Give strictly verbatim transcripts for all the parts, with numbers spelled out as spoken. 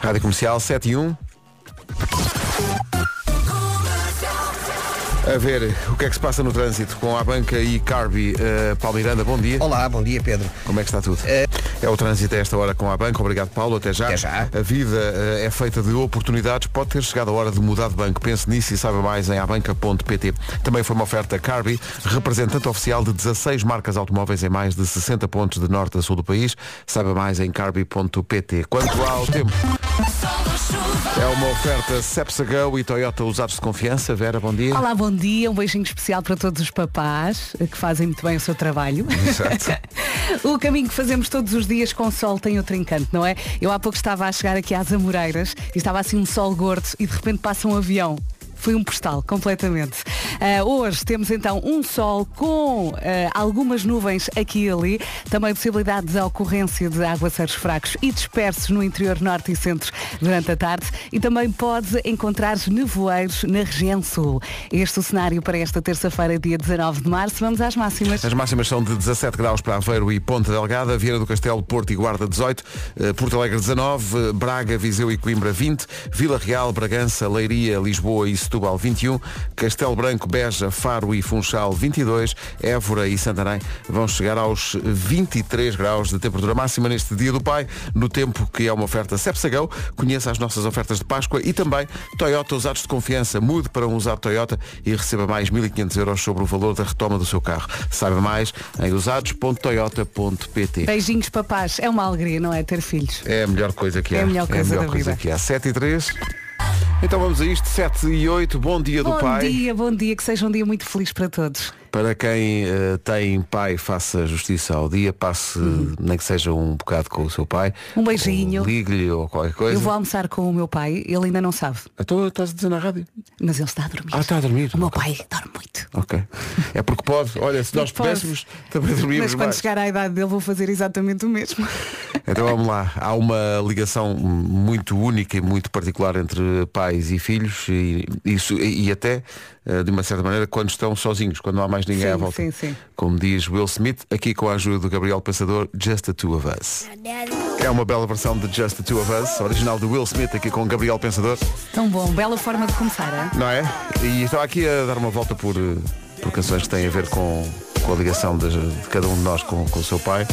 Rádio Comercial sete e um. A ver o que é que se passa no trânsito com a Banca e Carby. uh, Paulo Miranda, bom dia. Olá, bom dia, Pedro. Como é que está tudo? É, é o trânsito a esta hora com a Banca. Obrigado, Paulo, até já. Até já. A vida uh, é feita de oportunidades. Pode ter chegado a hora de mudar de banco. Pense nisso e saiba mais em abanca ponto pt. Também foi uma oferta Carby, representante oficial de dezasseis marcas automóveis em mais de sessenta pontos de norte a sul do país. Saiba mais em carby ponto pt. Quanto ao tempo, é uma oferta Cepsa-Go e Toyota usados de confiança. Vera, bom dia. Olá, bom dia. Um beijinho especial para todos os papás que fazem muito bem o seu trabalho. Exato. O caminho que fazemos todos os dias com sol tem outro encanto, não é? Eu há pouco estava a chegar aqui às Amoreiras e estava assim um sol gordo e de repente passa um avião. Foi um postal, completamente. Uh, hoje temos então um sol com uh, algumas nuvens aqui e ali. Também possibilidade de ocorrência de aguaceiros fracos e dispersos no interior norte e centro durante a tarde. E também pode encontrar nevoeiros na região sul. Este é o cenário para esta terça-feira, dia dezanove de março. Vamos às máximas. As máximas são de dezassete graus para Aveiro e Ponta Delgada, Viana do Castelo, Porto e Guarda dezoito, Porto Alegre dezanove, Braga, Viseu e Coimbra vinte, Vila Real, Bragança, Leiria, Lisboa e Setúbal vinte e um, Castelo Branco, Beja, Faro e Funchal vinte e dois, Évora e Santarém vão chegar aos vinte e três graus de temperatura máxima neste Dia do Pai, no tempo que é uma oferta Cepsa-Go. Conheça as nossas ofertas de Páscoa e também Toyota usados de confiança. Mude para um usado Toyota e receba mais mil e quinhentos euros sobre o valor da retoma do seu carro. Saiba mais em usados ponto toyota ponto pt. Beijinhos, papás. É uma alegria, não é? Ter filhos. É a melhor coisa que há. É a melhor coisa, é a melhor da coisa vida. que há. sete e três. Então vamos a isto, sete e oito, bom dia do Bom pai. dia, bom dia, que seja um dia muito feliz para todos. Para quem uh, tem pai, faça justiça ao dia, passe, Uhum. nem que seja um bocado com o seu pai. Um beijinho. Ou ligue-lhe ou qualquer coisa. Eu vou almoçar com o meu pai, ele ainda não sabe, Então estás a dizer na rádio? mas ele está a dormir. Ah, está a dormir. O meu Ok. pai dorme muito. Ok. É porque pode, olha, se nós Pode. pudéssemos, também dormíamos Mas quando mais. chegar à idade dele vou fazer exatamente o mesmo. Então vamos lá. Há uma ligação muito única e muito particular entre pais e filhos e, isso, e, e até, eh, de uma certa maneira, quando estão sozinhos, quando não há mais ninguém Sim, à volta. sim, sim. Como diz Will Smith, aqui com a ajuda do Gabriel Pensador, Just the Two of Us. É uma bela versão de Just the Two of Us, original de Will Smith, aqui com Gabriel Pensador, Tão bom, bela forma de começar, hein? não é? E estava aqui a dar uma volta por, eh, por canções que têm a ver com, com a ligação de, de cada um de nós com, com o seu pai.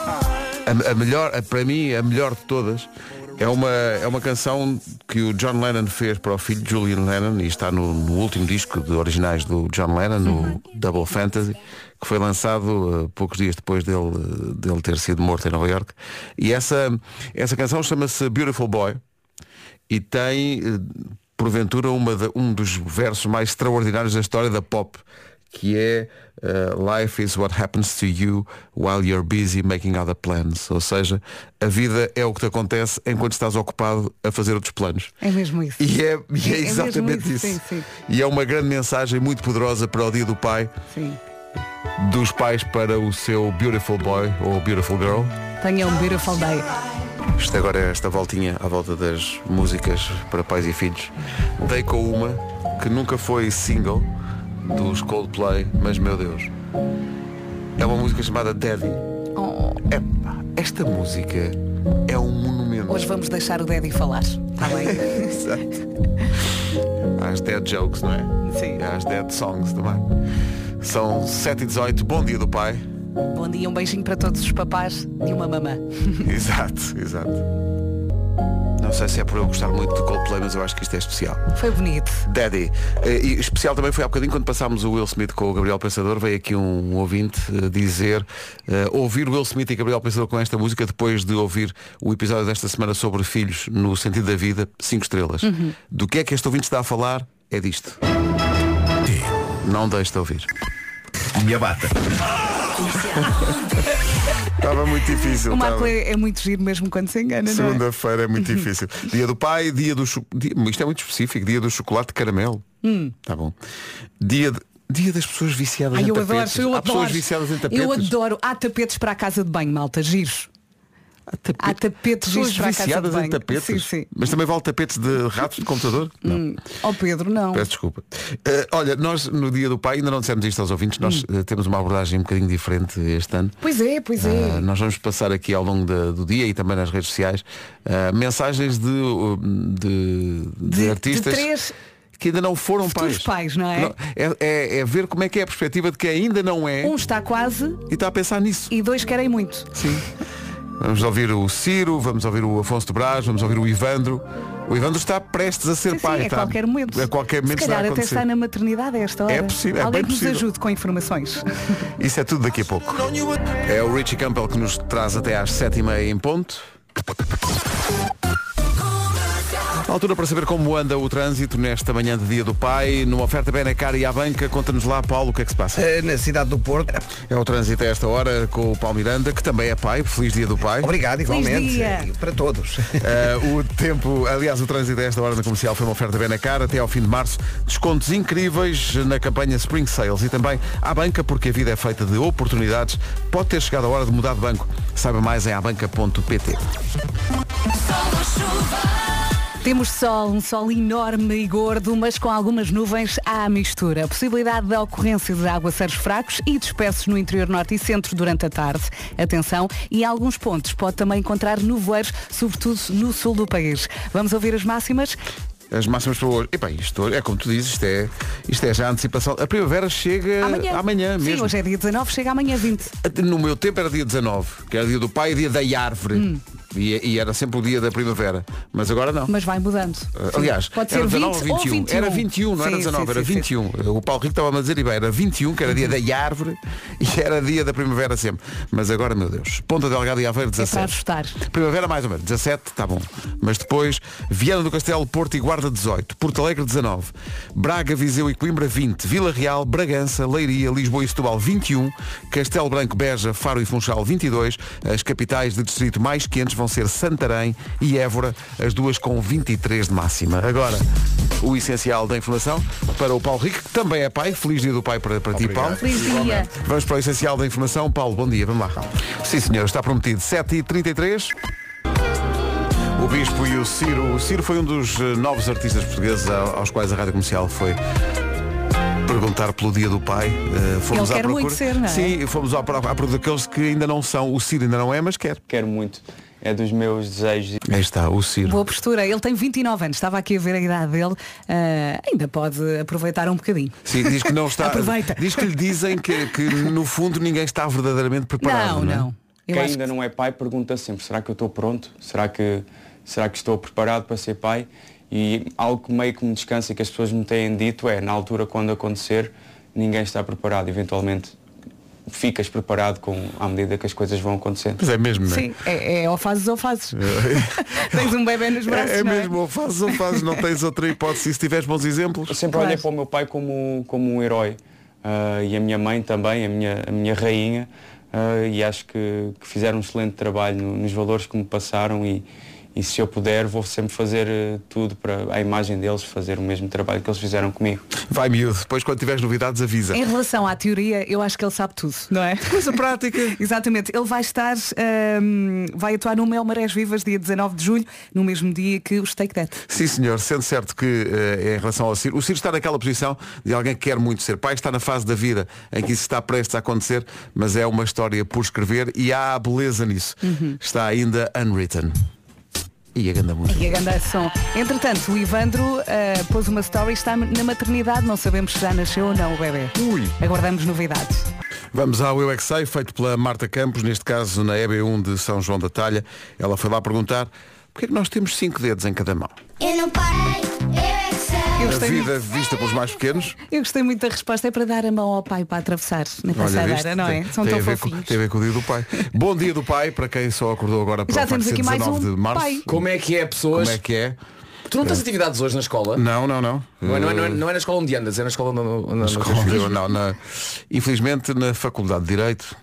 A, a melhor, a- para mim, a melhor de todas é uma, é uma canção que o John Lennon fez para o filho Julian Lennon e está no, no último disco de originais do John Lennon, no Double Fantasy, que foi lançado uh, poucos dias depois dele, uh, dele ter sido morto em Nova York. E essa, essa canção chama-se Beautiful Boy e tem, uh, porventura, uma da- um dos versos mais extraordinários da história da pop, que é uh, Life is what happens to you while you're busy making other plans. Ou seja, a vida é o que te acontece enquanto estás ocupado a fazer outros planos. É mesmo isso. E é, e é É- é exatamente mesmo isso. isso, sim, sim. E é uma grande mensagem muito poderosa para o Dia do Pai, Sim. dos pais para o seu beautiful boy ou beautiful girl. Tenha um beautiful day. Isto agora é esta voltinha à volta das músicas para pais e filhos. Dei com uma que nunca foi single dos Coldplay, mas meu Deus, é uma música chamada Daddy. Oh, Epá, esta música é um monumento. hoje vamos deixar o Daddy falar. Está bem? Exato. Há as dead jokes, não é? Sim. E há as dead songs também. São sete e dezoito, bom dia do pai. Bom dia, um beijinho para todos os papás e uma mamã. Exato, exato. Não sei se é por eu gostar muito do Coldplay, mas eu acho que isto é especial. Foi bonito. Daddy. Eh, E especial também foi há bocadinho quando passámos o Will Smith com o Gabriel Pensador. Veio aqui um ouvinte eh, dizer eh, ouvir Will Smith e Gabriel Pensador com esta música depois de ouvir o episódio desta semana sobre filhos no sentido da vida, cinco estrelas. Do que é que este ouvinte está a falar? É disto. Não deixe de ouvir. minha bata. Estava muito difícil. O Marco estava. é, é muito giro mesmo quando se engana, não é? Segunda-feira é muito difícil. Dia do pai, dia do cho... dia... Isto é muito específico. Dia do chocolate de caramelo. Hum. Tá bom. Dia, de... dia das pessoas viciadas Ai, em eu tapetes. adoro, eu Há adoro. pessoas viciadas em tapetes. Eu adoro. Há tapetes para a casa de banho, malta, giros. Há, tapete... Há tapetes pessoas para a casa de viciadas em banho. tapetes. Sim, sim. Mas também vale tapetes de ratos de computador? Não. Hum. Oh Pedro, não. Peço desculpa. Uh, olha, nós no Dia do Pai, ainda não dissemos isto aos ouvintes, nós hum. uh, temos uma abordagem um bocadinho diferente este ano. Pois é, pois é. Uh, nós vamos passar aqui ao longo de, do dia e também nas redes sociais uh, mensagens de, de, de, de artistas. De três... que ainda não foram pais. pais, não é? Não, é, é? É ver como é que é a perspectiva de que ainda não é. Um está quase e está a pensar nisso. E dois querem muito. Sim. Vamos ouvir o Ciro, vamos ouvir o Afonso de Brás, vamos ouvir o Ivandro. O Ivandro está prestes a ser sim, pai. Sim, a está, qualquer momento. A qualquer momento Se calhar está a até está na maternidade a esta hora. É possível, é Alguém bem que nos possível. ajude com informações. Isso é tudo daqui a pouco. É o Richie Campbell que nos traz até às sete e meia em ponto. A altura para saber como anda o trânsito nesta manhã de Dia do Pai. Numa oferta Benacar e à banca. Conta-nos lá, Paulo, o que é que se passa? Na cidade do Porto. É o trânsito a esta hora com o Paulo Miranda, que também é pai. Feliz Dia do Pai. Obrigado, igualmente. Dia. Para todos. Uh, o tempo, aliás, o trânsito a esta hora na comercial foi uma oferta Benacar até ao fim de março. Descontos incríveis na campanha Spring Sales e também à banca, porque a vida é feita de oportunidades. Pode ter chegado a hora de mudar de banco. Saiba mais em abanca ponto pt. Temos sol, um sol enorme e gordo, mas com algumas nuvens à mistura. A possibilidade da ocorrência de aguaceiros fracos e dispersos no interior norte e centro durante a tarde. Atenção, e em alguns pontos pode também encontrar nevoeiros, sobretudo no sul do país. Vamos ouvir as máximas? As máximas para hoje. Epá, isto é como tu dizes, isto é, isto é já a antecipação. A primavera chega amanhã, amanhã Sim, mesmo. hoje é dia dezanove, chega amanhã vinte. No meu tempo era dia dezanove, que era dia do pai e dia da árvore. Hum. E, e era sempre o dia da primavera. Mas agora não. Mas vai mudando. Uh, aliás, pode era ser dezanove vinte ou vinte e um. ou vinte e um. Era vinte e um, não sim, era dezanove, sim, era sim, vinte e um. Sim. O Paulo Rico estava a dizer, e bem, era vinte e um, que era dia da árvore, e era dia da primavera sempre. Mas agora, meu Deus, Ponta Delgada e Aveiro dezassete. É para ajustar. Primavera mais ou menos, dezassete, está bom. Mas depois, Viana do Castelo, Porto e Guarda dezoito, Porto Alegre dezanove, Braga, Viseu e Coimbra vinte, Vila Real, Bragança, Leiria, Lisboa e Setúbal vinte e um, Castelo Branco, Beja, Faro e Funchal vinte e dois, as capitais de distrito mais quentes vão ser Santarém e Évora, as duas com vinte e três de máxima. Agora, o essencial da informação para o Paulo Rico, que também é pai. Feliz dia do pai para, para ti, Paulo. Feliz dia. Vamos para o essencial da informação. Paulo, bom dia, vamos lá. Sim, senhor, está prometido. sete e trinta e três. O Bispo e o Ciro. O Ciro foi um dos novos artistas portugueses aos quais a Rádio Comercial foi perguntar pelo dia do pai. Uh, fomos Ele à quer procura. muito ser, não é? Sim, fomos à, à procura daqueles que ainda não são. O Ciro ainda não é, mas quer. Quero muito. É dos meus desejos. Aí está, o Ciro. Boa postura. Ele tem vinte e nove anos. Estava aqui a ver a idade dele. Uh, ainda pode aproveitar um bocadinho. Sim, diz que não está. Aproveita. Diz que lhe dizem que, que no fundo ninguém está verdadeiramente preparado. Não, não. É? não. Eu Quem acho ainda que... não é pai pergunta sempre, será que eu estou pronto? Será que, será que estou preparado para ser pai? E algo que meio que me descansa e que as pessoas me têm dito é, na altura quando acontecer, ninguém está preparado. Eventualmente ficas preparado com, à medida que as coisas vão acontecendo. Mas é mesmo, não é? Sim, é, é ou fazes ou fazes. Tens um bebê nos braços, É, é não mesmo, ou fazes ou fazes, não tens outra hipótese. E se tiveres bons exemplos. Eu sempre Claro. olhei para o meu pai como, como um herói. Uh, e a minha mãe também, a minha, a minha rainha. Uh, e acho que, que fizeram um excelente trabalho no, nos valores que me passaram e, e se eu puder vou sempre fazer uh, tudo para a imagem deles, fazer o mesmo trabalho que eles fizeram comigo. Vai, miúdo, depois quando tiveres novidades avisa. Em relação à teoria, eu acho que ele sabe tudo, não é? Coisa prática. Exatamente. Ele vai estar, hum, vai atuar no Mel Marés Vivas, dia dezanove de julho, no mesmo dia que o Take That. Sim, senhor, sendo certo que uh, em relação ao Ciro, o Ciro está naquela posição de alguém que quer muito ser pai, está na fase da vida em que isso está prestes a acontecer, mas é uma história por escrever e há a beleza nisso. Uhum. Está ainda unwritten. E a ganda música. E a ganda som. Entretanto, o Ivandro uh, pôs uma story, está na maternidade, não sabemos se já nasceu ou não o bebê. Ui. Aguardamos novidades. Vamos ao Eu É Que Sei, feito pela Marta Campos, neste caso na E B um de São João da Talha. Ela foi lá perguntar porque é que nós temos cinco dedos em cada mão. Eu não parei, eu é que sei. Eu A gostei, vida muito, vista pelos mais pequenos. eu gostei muito da resposta, é para dar a mão ao pai para atravessar na Olha, passadeira, viste? não é? Tem- São tem tão a ver com, fofinhos. tem a ver com o dia do pai. Bom dia do pai, para quem só acordou agora para Já o facto temos de ser aqui mais dezanove um de março. pai. Como é que é, pessoas? Como é que é? Tu não tens atividades hoje na escola? Não, não, não. Não é, não, é, não, é, não é na escola onde andas, é na escola onde onde- onde- Escola onde eu- não, na- infelizmente na Faculdade de Direito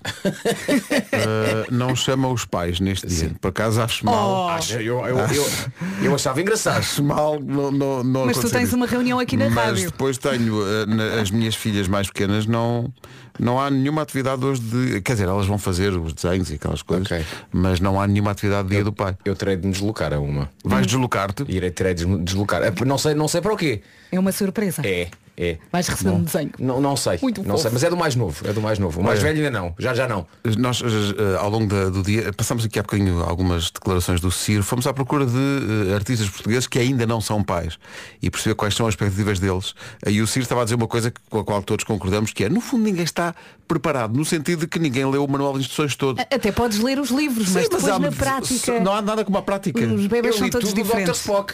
uh, não chamam os pais neste dia. Por acaso acho mal. Acho- eu, eu, eu, eu achava engraçado. Acho mal não, não, não Mas tu acontecer tens isso. uma reunião aqui na Mas rádio. depois tenho uh, na- as minhas filhas mais pequenas não, Não há nenhuma atividade hoje de. Quer dizer, elas vão fazer os desenhos e aquelas coisas, Ok. mas não há nenhuma atividade de dia do pai. Eu terei de me deslocar a uma. Vais deslocar-te? Irei terei de me deslocar. Não sei, não sei para o quê. É uma surpresa. É, é. Vais receber um desenho. Não, não sei. Muito não fofo. sei, mas é do mais novo. É do mais novo. O mais Olha. velho ainda não. Já já não. Nós, eh, ao longo da- do dia, passamos aqui há bocadinho algumas declarações do Ciro. Fomos à procura de eh, artistas portugueses que ainda não são pais e perceber quais são as expectativas deles. E o Ciro estava a dizer uma coisa que- com a qual todos concordamos, que é, no fundo, ninguém está preparado, no sentido de que ninguém leu o manual de instruções todo. Até podes ler os livros, mas Sim, depois há- na prática Não há nada como a prática. os bebês Eu são li todos tudo do doutor diferentes. Spock.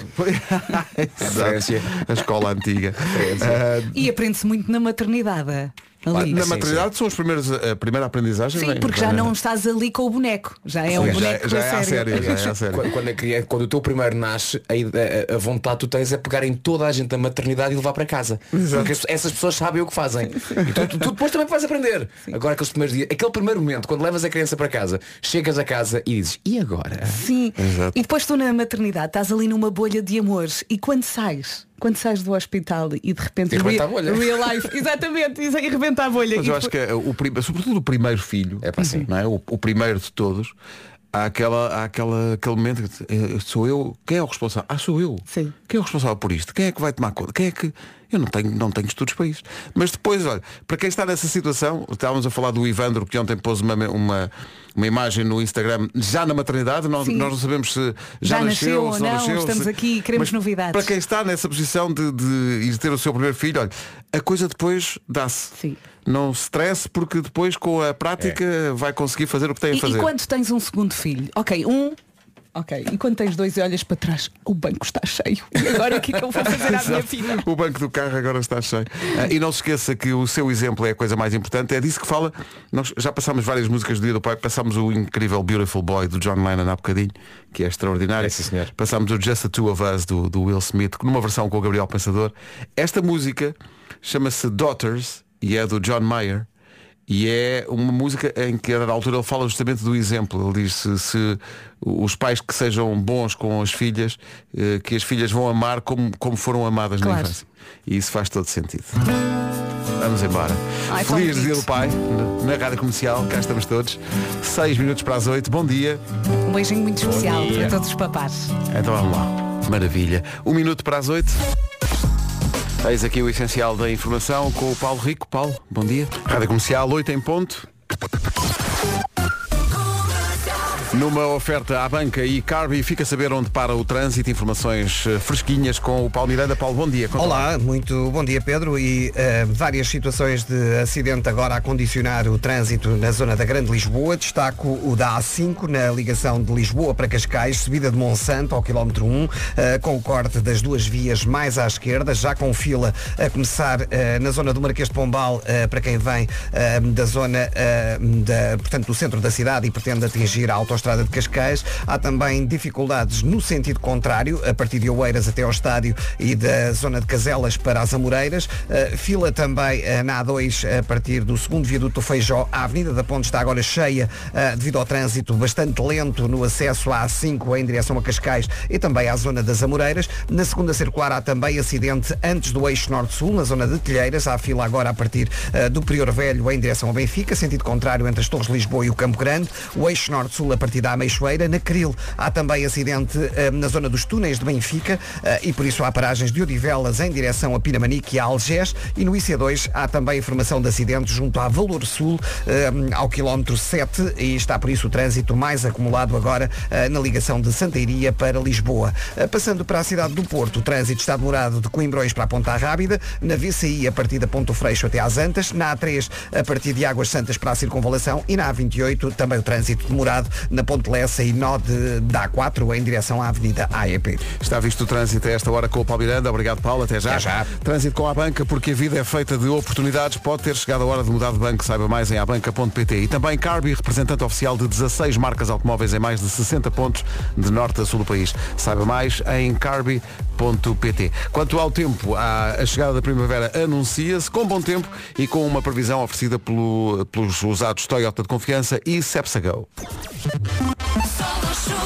Exato. A escola antiga. Ah, E aprende-se muito na maternidade. Ali. na sim, maternidade são os primeiros, a primeira aprendizagem. Sim, vem- porque já vem- não estás ali com o boneco. Já é um Já- boneco já a é à sério. sério, já é à sério. Quando, quando, a criança- quando o teu primeiro nasce, a, ide- a- a vontade que tu tens é pegar em toda a gente da maternidade e levar para casa. Porque as- essas pessoas sabem o que fazem. E tu, tu- tu depois também vais aprender. Agora aqueles primeiros dias, aquele primeiro momento, quando levas a criança para casa, chegas a casa e dizes, e agora? Sim. Exato. E depois tu na maternidade estás ali numa bolha de amores. E quando sais? Quando sais do hospital e de repente E rebenta real, a bolha. real life, exatamente, e rebenta a bolha. Mas E eu acho que é o, prim- sobretudo o primeiro filho, É pá, sim. não é? O, o primeiro de todos, há, aquela, há aquela, aquele momento que eh, sou eu, quem é o responsável? Ah, sou eu. Sim. Quem é o responsável por isto? Quem é que vai tomar conta? Quem é que. Eu não tenho, não tenho estudos para isso. Mas depois, olha, para quem está nessa situação, estávamos a falar do Ivandro, que ontem pôs uma, uma, uma imagem no Instagram, já na maternidade, nós, Sim. nós não sabemos se já, Já nasceu ou se não, não, nasceu. estamos se- aqui e queremos Mas novidades. Para quem está nessa posição de, de ir ter o seu primeiro filho, olha, a coisa depois dá-se. Sim. Não se stresse, porque depois com a prática vai conseguir fazer o que tem a E, fazer. e quando tens um segundo filho? Ok, um. Ok, e quando tens dois e olhas para trás, o banco está cheio. E agora o que é que eu vou fazer à minha filha? O banco do carro agora está cheio. Ah, e não se esqueça que o seu exemplo é a coisa mais importante. É disso que fala. Nós já passámos várias músicas do Dia do Pai. Passámos o incrível Beautiful Boy do John Lennon há bocadinho, que é extraordinário. É, sim, senhor. Passámos o Just the Two of Us do, do Will Smith, numa versão com o Gabriel Pensador. Esta música chama-se Daughters e é do John Mayer. E é uma música em que a dada altura ele fala justamente do exemplo. Ele diz se, se os pais que sejam bons com as filhas, eh, que as filhas vão amar como, como foram amadas Claro. na infância. E isso faz todo sentido. Vamos embora. Ai, tão Feliz Dia bonito. do Pai, na na Rádio Comercial, cá estamos todos. Seis minutos para as oito. Bom dia. Um beijinho muito especial dia. para todos os papás. Então vamos lá. Maravilha. Um minuto para as oito. Eis aqui o essencial da informação com o Paulo Rico. Paulo, bom dia. Rádio Comercial, oito em ponto. Numa oferta à banca e Carby, fica a saber onde para o trânsito. Informações eh, fresquinhas com o Paulo Miranda. Paulo, bom dia. Conta lá. Olá, muito bom dia Pedro e eh, várias situações de acidente agora a condicionar o trânsito na zona da Grande Lisboa. Destaco o da A cinco na ligação de Lisboa para Cascais, subida de Monsanto ao quilómetro um, eh, com o corte das duas vias mais à esquerda, já com fila a começar eh, na zona do Marquês de Pombal eh, para quem vem eh, da zona eh, da, portanto, do centro da cidade e pretende atingir a autoestrada de Cascais. Há também dificuldades no sentido contrário, a partir de Oeiras até ao estádio e da zona de Caselas para as Amoreiras. Uh, fila também uh, na A dois a partir do segundo viaduto do Feijó. A Avenida da Ponte está agora cheia uh, devido ao trânsito bastante lento no acesso à A cinco em direção a Cascais e também à zona das Amoreiras. Na segunda circular há também acidente antes do eixo norte-sul, na zona de Telheiras. Há fila agora a partir uh, do Prior Velho em direção a Benfica, sentido contrário entre as Torres de Lisboa e o Campo Grande. O eixo norte-sul a partir da Ameixoeira. Na Cril há também acidente eh, na zona dos túneis de Benfica eh, e por isso há paragens de Odivelas em direção a Pinamanique e a Algés, e no I C dois há também informação de acidente junto à Valor Sul eh, ao quilómetro sete e está por isso o trânsito mais acumulado agora eh, na ligação de Santeiria para Lisboa. Eh, passando para a cidade do Porto, o trânsito está demorado de Coimbrões para a Ponta Rábida, na V C I a partir da Ponto Freixo até às Antas, na A três a partir de Águas Santas para a Circunvalação e na A vinte e oito também o trânsito demorado na Ponte Lessa e nó de, da A quatro em direção à Avenida A E P. Está visto o trânsito a esta hora com o Paulo Miranda. Obrigado, Paulo. Até já. Até já. Trânsito com a banca, porque a vida é feita de oportunidades. Pode ter chegado a hora de mudar de banco. Saiba mais em abanca ponto pt. E também Carby, representante oficial de dezasseis marcas automóveis em mais de sessenta pontos de norte a sul do país. Saiba mais em carby ponto pt. Quanto ao tempo, a, a chegada da primavera anuncia-se com bom tempo e com uma previsão oferecida pelo, pelos usados Toyota de confiança e Cepsa Go.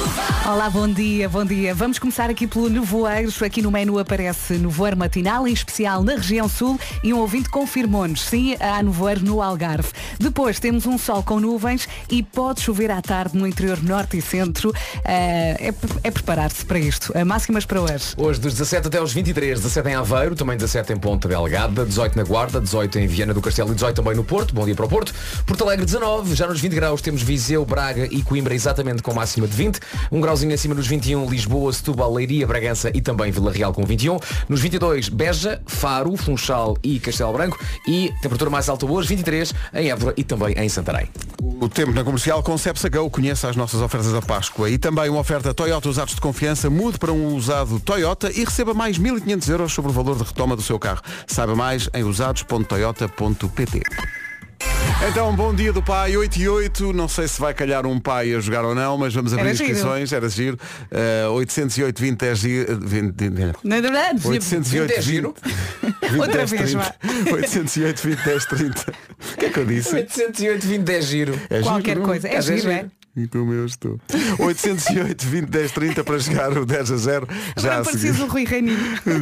Olá, bom dia, bom dia. Vamos começar aqui pelo nevoeiro. Aqui no menu aparece nevoeiro matinal, em especial na região sul, e um ouvinte confirmou-nos. Sim, há nevoeiro no Algarve. Depois temos um sol com nuvens e pode chover à tarde no interior norte e centro. Uh, é, é preparar-se para isto. Uh, máximas para hoje. Hoje dos dezassete até aos vinte e três, dezassete em Aveiro, também dezassete em Ponta Delgada, dezoito na Guarda, dezoito em Viana do Castelo e dezoito também no Porto. Bom dia para o Porto. Porto Alegre dezanove, já nos vinte graus temos Viseu, Braga e Coimbra exatamente com máxima de vinte. Um grauzinho acima nos vinte e um, Lisboa, Setúbal, Leiria, Bragança e também Vila Real com vinte e um. Nos vinte e dois, Beja, Faro, Funchal e Castelo Branco. E temperatura mais alta hoje, vinte e três em Évora e também em Santarém. O tempo na comercial com Cepsa Go. Conheça as nossas ofertas da Páscoa. E também uma oferta Toyota usados de confiança. Mude para um usado Toyota e receba mais mil e quinhentos euros sobre o valor de retoma do seu carro. Saiba mais em usados ponto toyota ponto pt. Então, bom dia do pai, oito e oito. Não sei se vai calhar um pai a jogar ou não, mas vamos abrir Era inscrições. giro. Era giro. Uh, oitocentos e oito, vinte, dez, vinte, Não é verdade? oitocentos e oito, vinte é giro. vinte, Outra dez, vez, trinta. oitocentos e oito, vinte, dez, trinta. O que é que eu disse? oitocentos e oito, vinte, dez giro. É Qualquer giro, coisa. É Mas é giro, é? giro. E como eu estou. oitocentos e oito, vinte, dez, trinta para chegar o dez a zero. Já Agora a seguir. preciso do Rui Reininho.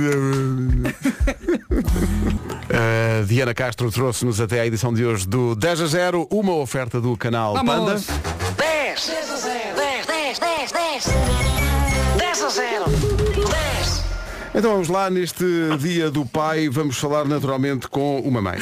Uh, Diana Castro trouxe-nos até à edição de hoje do dez a zero, uma oferta do canal Vamos. Panda. dez, dez a zero, dez, dez, dez, dez, dez a zero, dez. Então vamos lá, neste dia do pai, vamos falar naturalmente com uma mãe.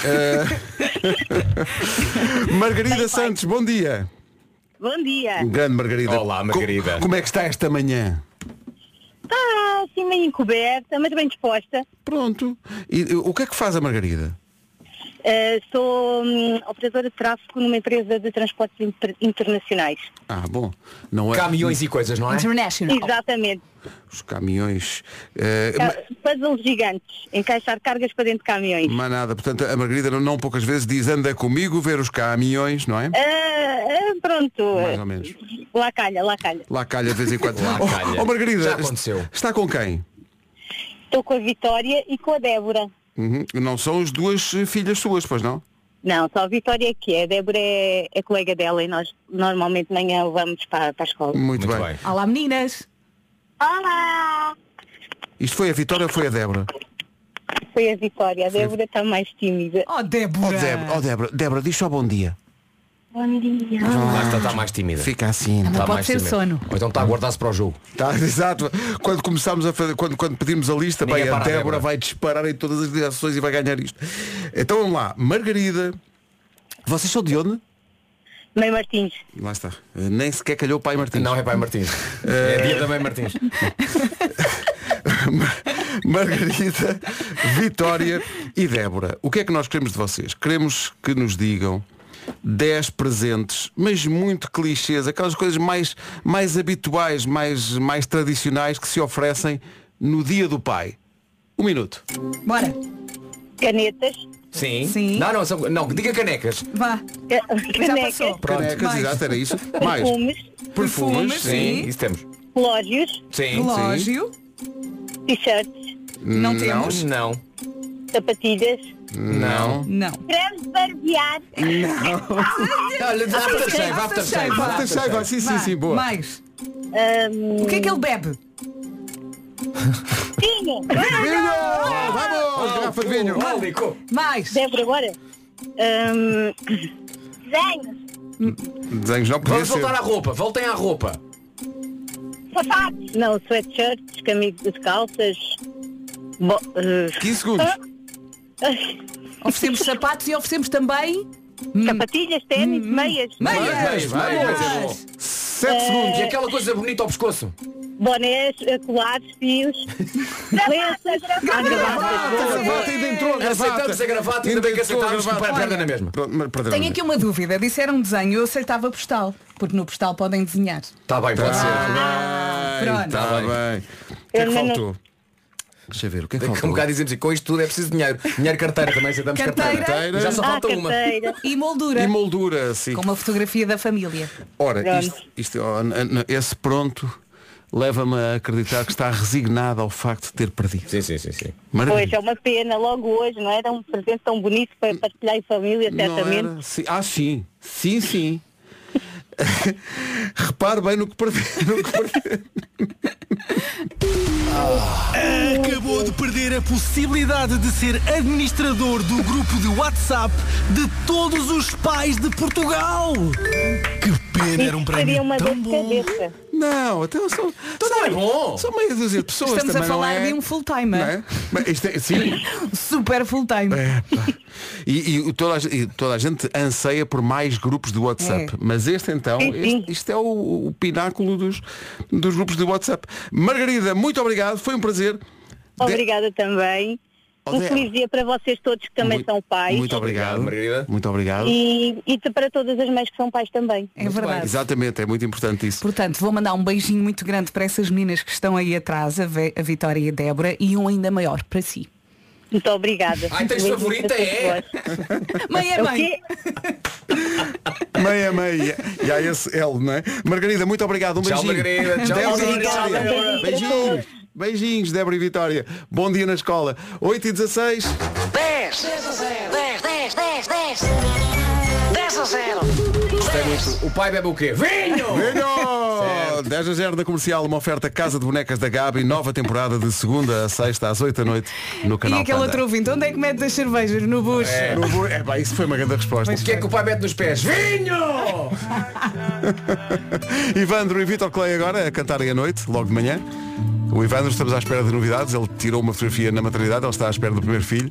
Uh... Margarida Santos, bom dia. Bom dia. Grande Margarida. Olá, Margarida. Co- como é que está esta manhã? Está assim meio encoberta, mas bem disposta. Pronto. E uh, o que é que faz a Margarida? Uh, sou hum, operadora de tráfego numa empresa de transportes inter- internacionais. Ah, bom. Não é... Caminhões e coisas, não é? International. Exatamente. Os caminhões. Uh, ma- Uh, puzzles gigantes. Encaixar cargas para dentro de caminhões. Mas nada, portanto a Margarida não, não poucas vezes diz anda comigo ver os caminhões, não é? Uh, uh, pronto. Mais ou menos. Lá calha, lá calha. Lá calha de vez em quando. Lá Oh, calha. oh, Margarida, Já aconteceu. está com quem? Estou com a Vitória e com a Débora. Uhum. Não são as duas eh, filhas suas, pois não? Não, só a Vitória é que é. A Débora é, é colega dela e nós normalmente de manhã vamos para, para a escola. Muito, Muito bem. bem. Olá, meninas. Olá! Isto foi a Vitória ou foi a Débora? Foi a Vitória. A Débora está mais tímida. Oh, Oh, Débora. Débora, oh, Débora, Débora, diz só bom dia. Bom dia. Lá está, está mais tímida. Fica assim. Não Está pode mais ser tímida. sono. Ou então está a guardar-se para o jogo. Tá, exato. Quando começámos a fazer, quando, quando pedimos a lista, Ninguém bem, a para a Débora, Débora. vai disparar em todas as direções e vai ganhar isto. Então vamos lá, Margarida. Vocês são de onde? Mãe Martins. Lá está. Eh, Nem sequer calhou o pai Martins. Não é pai Martins. É dia da mãe Martins. Margarida, Vitória e Débora. O que é que nós queremos de vocês? Queremos que nos digam dez presentes, mas muito clichês, aquelas coisas mais, mais habituais, mais, mais tradicionais que se oferecem no dia do pai. Um minuto. Bora. Canetas. Sim. Sim. Não, não, são, não, diga canecas. Vá. ca- Já Canecas. passou. Pronto. Canecas, mais. exato, era isso. Mais. Perfumes. Perfumes, Perfumes, sim. sim. Isso temos. Relógios. Sim. Relógio. T-shirts. Não temos. Não. Sapatilhas. Não. Não. Creme de barbear. Olha, aftershave, Aftershave, aftershave. vá. Aftershave, vai, sim, sim, Vá. sim, boa. Mais. Um, O que é que ele bebe? vinho. Vinho! Vamos! Garrafa de vinho! Málico. Mais. Débora, agora. Um, desenhos. Desenhos não podia Vamos ser. voltar à roupa. Voltem à roupa. Sapatos. Não, sweatshirts, camisas, calças. Bo uh, quinze segundos. Oferecemos sapatos e oferecemos também sapatilhas, ténis, meias. meias. Vai, vai, vai, vai, Vamos. vai. sete E segundos. aquela coisa bonita ao pescoço. Bonés, colares, fios. Lenças. Ah, gravatas. A gravata ainda entrou a gravata. Aceitamos a gravata, ainda bem que entrou a aceitámos, gravata. para perder na mesma. Pronto, mas perderam Tenho aqui uma dúvida. Disseram desenho, eu aceitava postal. Porque no postal podem desenhar. Está bem, pode ser. Pronto. Está Tá bem. bem. O que é que faltou? Deixa eu ver, o que é que Daqui a um faltou? bocado dizemos assim, com isto tudo é preciso dinheiro. Dinheiro carteira também, aceitamos Carteira. carteira. Já só Ah, falta uma. carteira. E moldura. E moldura, sim. Com uma fotografia da família. Ora, Pronto. isto, isto, ó, n- n- esse pronto leva-me a acreditar que está resignado ao facto de ter perdido. Sim, sim, sim, sim. Pois, Maravilha. é uma pena, logo hoje, não era um presente tão bonito para partilhar em família, Não certamente. era? Sim. Ah, sim. Sim, sim. Repare bem no que perder. No que perder. Acabou de perder a possibilidade de ser administrador do grupo de WhatsApp de todos os pais de Portugal. Que pena, era um Isso prémio seria uma dor tão de bom. cabeça. Não, então são, Tudo é bom. são meia dúzia de pessoas. Estamos a também não falar é, de um full-time. não é? Mas isto é, sim. Super full-time. É, pá. E, e toda, a, ge- e toda a gente anseia por mais grupos de WhatsApp. É. Mas este então, Sim, sim. este, isto é o, o pináculo dos, dos grupos de WhatsApp. Margarida, muito obrigado, foi um prazer. Obrigada também. Um De- feliz dia para vocês todos que também Muito- são pais. Muito obrigado. Margarida. Muito obrigado. E, e para todas as mães que são pais também. É verdade. Exatamente, é muito importante isso. Portanto, vou mandar um beijinho muito grande para essas meninas que estão aí atrás, a, Ve- a Vitória e a Débora, e um ainda maior para si. Muito obrigada. Ai, tens Beijinhos favorita, para todos é? vós. Mãe é É o mãe. quê? Meia, meia. E há esse L, não é? Margarida, muito obrigado. Um Tchau, beijinho. Margarida. Tchau, Débora e Vitória. Vitória. Beijinhos para Beijinhos. todos. Beijinhos, Débora e Vitória. Bom dia na escola. oito e dezasseis. dez, dez a zero, dez, dez, dez, dez. dez a zero. Gostei muito. O pai bebe o quê? Vinho! Venho! dez a zero da Comercial, uma oferta Casa de Bonecas da Gabi, nova temporada de segunda a sexta às oito da noite no E canal aquele Panda. outro ouvinte, onde é que mete as cervejas? No bucho. No bu- É, pá, isso foi uma grande resposta. O que é que o pai mete nos pés? Vinho! Ivandro e Vitor Clay agora a cantarem à noite, logo de manhã. O Ivandro, estamos à espera de novidades. Ele tirou uma fotografia na maternidade, ele está à espera do primeiro filho.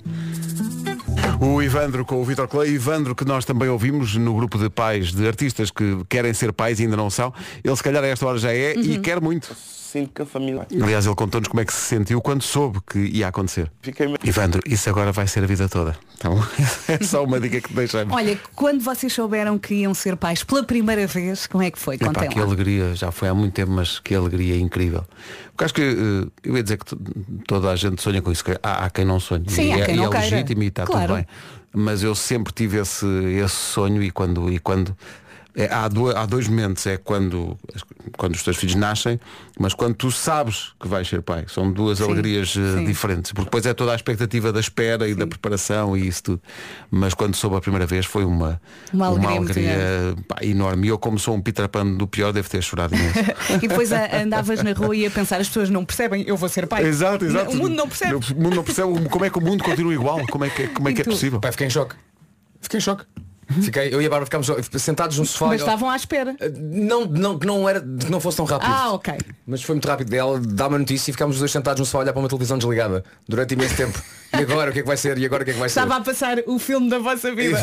O Ivandro com o Vitor Clay, Ivandro que nós também ouvimos no grupo de pais de artistas que querem ser pais e ainda não são. Ele se calhar a esta hora já é e quer muito. Sinto que a família. Aliás, ele contou-nos como é que se sentiu quando soube que ia acontecer. Fiquei meio. Ivandro, isso agora vai ser a vida toda. Então, é só uma dica que te deixamos. Olha, quando vocês souberam que iam ser pais pela primeira vez, como é que foi? Epá, Contem que lá. alegria, já foi há muito tempo, mas que alegria incrível. Porque acho que eh, eu ia dizer que to- toda a gente sonha com isso, que há, há quem não sonhe. Sim, e há é, quem e não é queira. legítimo e está Claro. tudo bem. Mas eu sempre tive esse, esse sonho e quando, e quando é, há, do, há dois momentos, é quando, quando os teus filhos nascem, mas quando tu sabes que vais ser pai. São duas Sim, alegrias eh, sim. diferentes. Porque depois é toda a expectativa da espera e da preparação e isso tudo. Mas quando soube a primeira vez foi uma, Uma alegria muito pá, enorme. E eu, como sou um Peter Pan do pior, devo ter chorado imenso. E depois a- andavas na rua e a pensar, as pessoas não percebem, eu vou ser pai. Exato, exato. O mundo não percebe. O mundo não percebe como é que o mundo continua igual. Como é que, como é, E que é tu? possível? Pai, fiquei em choque. Fiquei em choque. Fiquei, eu e a Bárbara ficámos sentados no sofá. Mas estavam à espera. Não, não, que não era, que não fosse tão rápido. Ah, ok. Mas foi muito rápido. Ela dá uma notícia e ficámos os dois sentados no sofá a olhar para uma televisão desligada durante imenso tempo. E agora o que é que vai ser? E agora o que é que vai ser? Estava a passar o filme da vossa vida.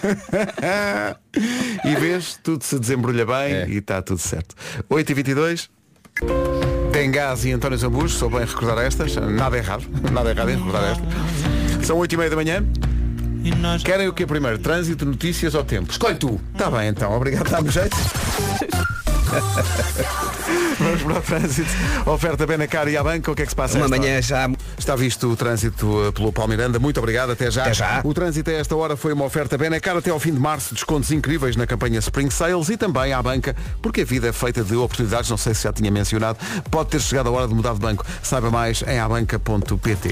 E vês, tudo se desembrulha bem É. e está tudo certo. oito e vinte e dois. Tem Gás e António Zambujo, sou bem recordar estas. Nada errado. Nada errado em recordar estas. São oito e meia da manhã. Querem o que primeiro? Trânsito, notícias ou tempo? Escolhe tu. Está bem então, obrigado, dá-me jeito. Vamos para o trânsito. Oferta Benacar e à banca, o que é que se passa? a Uma esta manhã hora? já. Está visto o trânsito uh, pelo Paulo Miranda. Muito obrigado, até já. Até já. O trânsito a esta hora foi uma oferta Benacar até ao fim de março, descontos incríveis na campanha Spring Sales e também à banca, porque a vida é feita de oportunidades, não sei se já tinha mencionado, pode ter chegado a hora de mudar de banco. Saiba mais em abanca ponto pt.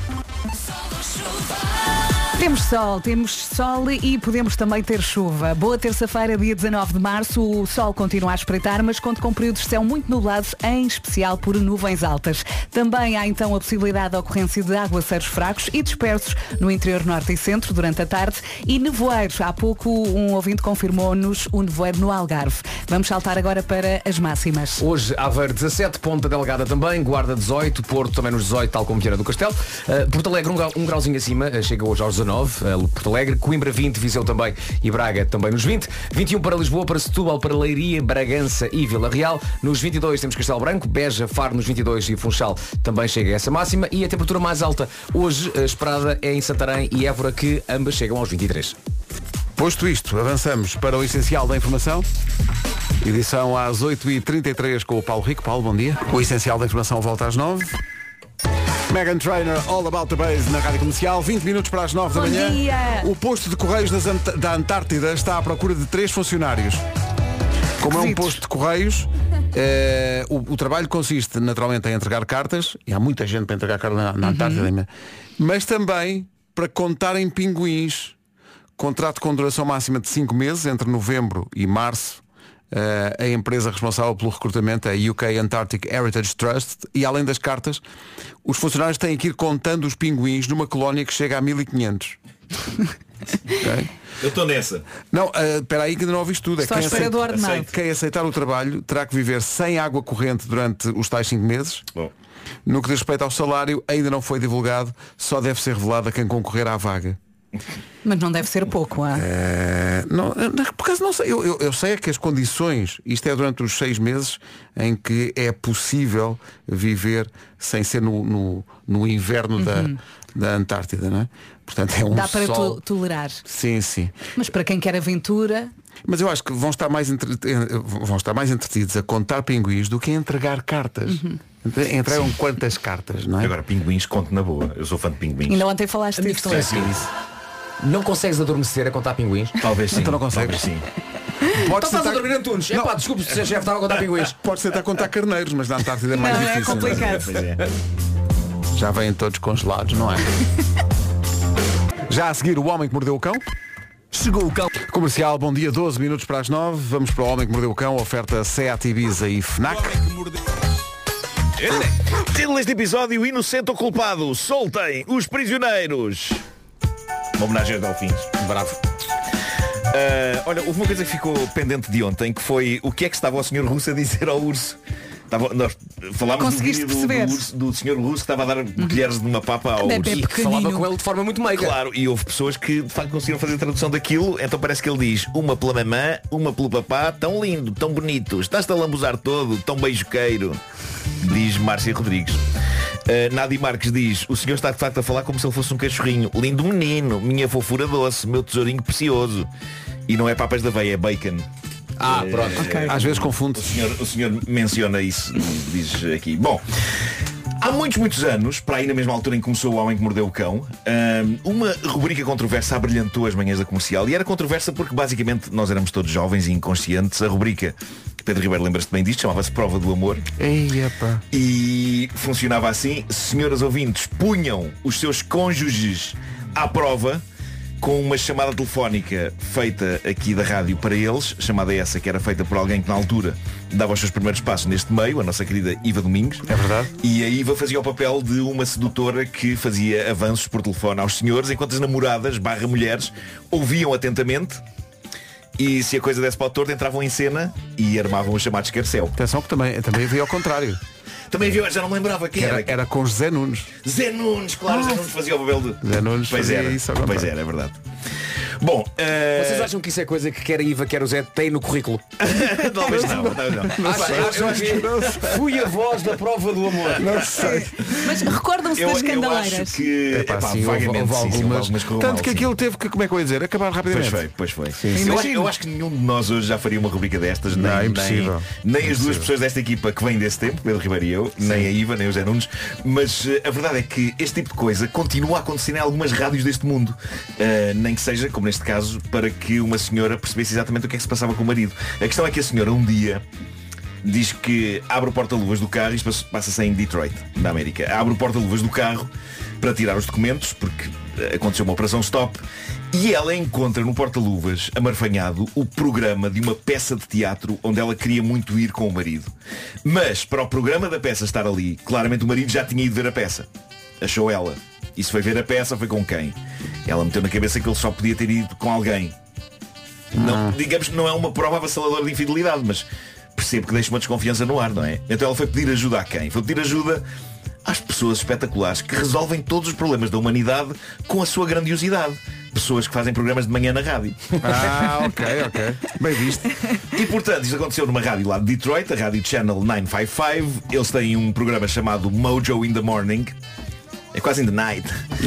Temos sol, temos sol e podemos também ter chuva. Boa terça-feira, dia dezanove de março. O sol continua a espreitar, mas conta com períodos de céu muito nublados, em especial por nuvens altas. Também há então a possibilidade de ocorrência de aguaceiros fracos e dispersos no interior norte e centro durante a tarde e nevoeiros. Há pouco um ouvinte confirmou-nos o nevoeiro no Algarve. Vamos saltar agora para as máximas. Hoje Aveiro dezassete, Ponta Delgada também, Guarda dezoito, Porto também nos dezoito, tal como Vieira do Castelo. Uh, Porto Alegre um, grau, um grauzinho acima, uh, chega hoje aos dezanove, uh, Porto Alegre, Coimbra vinte, Viseu também e Braga também nos vinte, vinte e um para Lisboa, para Setúbal, para Leiria, Bragança e Vila Real. Nos vinte e dois temos Castelo Branco, Beja, Faro nos vinte e dois e Funchal também chega a essa máxima e a temperatura mais alta hoje uh, esperada é em Santarém e Évora, que ambas chegam aos vinte e três. Posto isto, avançamos para o essencial da informação. Edição às oito e trinta e três com o Paulo Rico. Paulo, bom dia. O essencial da informação volta às nove. Meghan Trainor, All About the Base na Rádio Comercial, vinte minutos para as nove da Bom manhã. dia. O posto de Correios das Ant- da Antártida está à procura de três funcionários. Como é um Requisitos. posto de Correios, eh, o, o trabalho consiste naturalmente em entregar cartas, e há muita gente para entregar cartas na, na Antártida, mas também para contar em pinguins. Contrato com duração máxima de cinco meses, entre novembro e março, a empresa responsável pelo recrutamento, a U K Antarctic Heritage Trust, e além das cartas, os funcionários têm que ir contando os pinguins numa colónia que chega a mil e quinhentos. Okay? Eu estou nessa. Não, espera uh, aí que ainda não ouviste tudo. É quem, aceita, quem aceitar o trabalho terá que viver sem água corrente durante os tais cinco meses. Bom. No que diz respeito ao salário, ainda não foi divulgado, só deve ser revelado a quem concorrer à vaga. Mas não deve ser pouco, ah? É, não, por acaso não sei. Eu, eu, eu sei é que as condições, isto é durante os seis meses em que é possível viver sem ser no, no, no inverno uhum. da, da Antártida, não é? Portanto, é um Dá para sol... to tolerar. Sim, sim. Mas para quem quer aventura. Mas eu acho que vão estar mais, entre... vão estar mais entretidos a contar pinguins do que a entregar cartas. Uhum. Entregam sim. quantas cartas, não é? Agora, pinguins, conto na boa. Eu sou fã de pinguins. Ainda ontem falaste disso. É assim. Não consegues adormecer a contar pinguins? Talvez sim. Então não consegues. Sim. Pode estás a dormir Antunes. É pá, desculpe se a chefe estava a contar pinguins. Pode ser a contar carneiros, mas na Antártida é mais não, difícil. É complicado. É? Já vêm todos congelados, não é? Já a seguir, o Homem que Mordeu o Cão. Chegou o cão. Comercial, bom dia, doze minutos para as nove. Vamos para o Homem que Mordeu o Cão. Oferta Seat Ibiza e FNAC. Título deste episódio: Inocente ou culpado? Soltem os prisioneiros. Uma homenagem aos Delfins. Bravo. Uh, olha, houve uma coisa que ficou pendente de ontem, que foi o que é que estava o senhor Russo a dizer ao urso. Estava, nós falámos do vídeo do, do, urso, do senhor Russo que estava a dar uhum. colheres de uma papa ao Deve urso. E falava com ele de forma muito meiga. Claro, e houve pessoas que de facto conseguiram fazer a tradução daquilo. Então parece que ele diz: uma pela mamã, uma pelo papá. Tão lindo, tão bonito, estás-te a lambuzar todo, tão beijoqueiro. Diz Márcia Rodrigues. Uh, Nádia Marques diz: o senhor está de facto a falar como se ele fosse um cachorrinho. Lindo menino, minha fofura doce, meu tesourinho precioso. E não é papas da veia, é bacon. Ah, pronto. Uh, okay. Às vezes confundo. O senhor, o senhor menciona isso, diz aqui. Bom, há muitos, muitos anos, para aí na mesma altura em que começou O Homem que Mordeu o Cão, uma rubrica controversa abrilhantou as manhãs da Comercial. E era controversa porque basicamente nós éramos todos jovens e inconscientes. A rubrica, Pedro Ribeiro lembra-se bem disto, chamava-se Prova do Amor. Ei, epa. E funcionava assim: senhoras ouvintes punham os seus cônjuges à prova com uma chamada telefónica feita aqui da rádio para eles, chamada essa que era feita por alguém que na altura dava os seus primeiros passos neste meio, a nossa querida Iva Domingos. É verdade. E a Iva fazia o papel de uma sedutora que fazia avanços por telefone aos senhores, enquanto as namoradas, barra mulheres, ouviam atentamente. E se a coisa desse para o torto, entravam em cena e armavam o chamado escarcéu. Atenção que também, também havia ao contrário. Também viu, já não me lembrava quem era. Era, era com Zé Nunes. Zé Nunes, claro, ah. Zé Nunes fazia o papel de... Zé Nunes pois fazia era, isso pois era, é verdade. Bom, uh... vocês acham que isso é coisa que quer a Iva, quer o Zé tem no currículo? Talvez não, talvez não. não acho, acho, acho que fui a voz da prova do amor. Não sei. Mas recordam-se das candeleiras. Eu acho que Epá, epá, sim, houve, houve algumas, sim, algumas tanto mal, que sim. aquilo teve que, como é que eu ia dizer, acabar rapidamente. Pois foi, pois foi. Sim, sim. Eu, acho, eu acho que nenhum de nós hoje já faria uma rubrica destas, nem, não, nem, impossível. nem impossível. as duas pessoas desta equipa que vêm desse tempo, Pedro Ribeiro e eu, sim. nem a Iva, nem o Zé Nunes. Mas uh, a verdade é que este tipo de coisa continua a acontecer em algumas rádios deste mundo. Uh, nem que seja, como neste caso, para que uma senhora percebesse exatamente o que é que se passava com o marido. A questão é que a senhora um dia diz que abre o porta-luvas do carro, isto passa-se em Detroit, na América, abre o porta-luvas do carro para tirar os documentos, porque aconteceu uma operação stop, e ela encontra no porta-luvas, amarfanhado, o programa de uma peça de teatro onde ela queria muito ir com o marido. Mas, para o programa da peça estar ali, claramente o marido já tinha ido ver a peça. Achou ela. E se foi ver a peça, foi com quem? Ela meteu na cabeça que ele só podia ter ido com alguém. Não, digamos que não é uma prova avassaladora de infidelidade, mas percebo que deixa uma desconfiança no ar, não é? Então ela foi pedir ajuda a quem? Foi pedir ajuda às pessoas espetaculares que resolvem todos os problemas da humanidade com a sua grandiosidade. Pessoas que fazem programas de manhã na rádio. Ah, ok, ok. Bem visto. E portanto, isto aconteceu numa rádio lá de Detroit, a rádio Channel novecentos e cinquenta e cinco. Eles têm um programa chamado Mojo in the Morning. É quase in the night.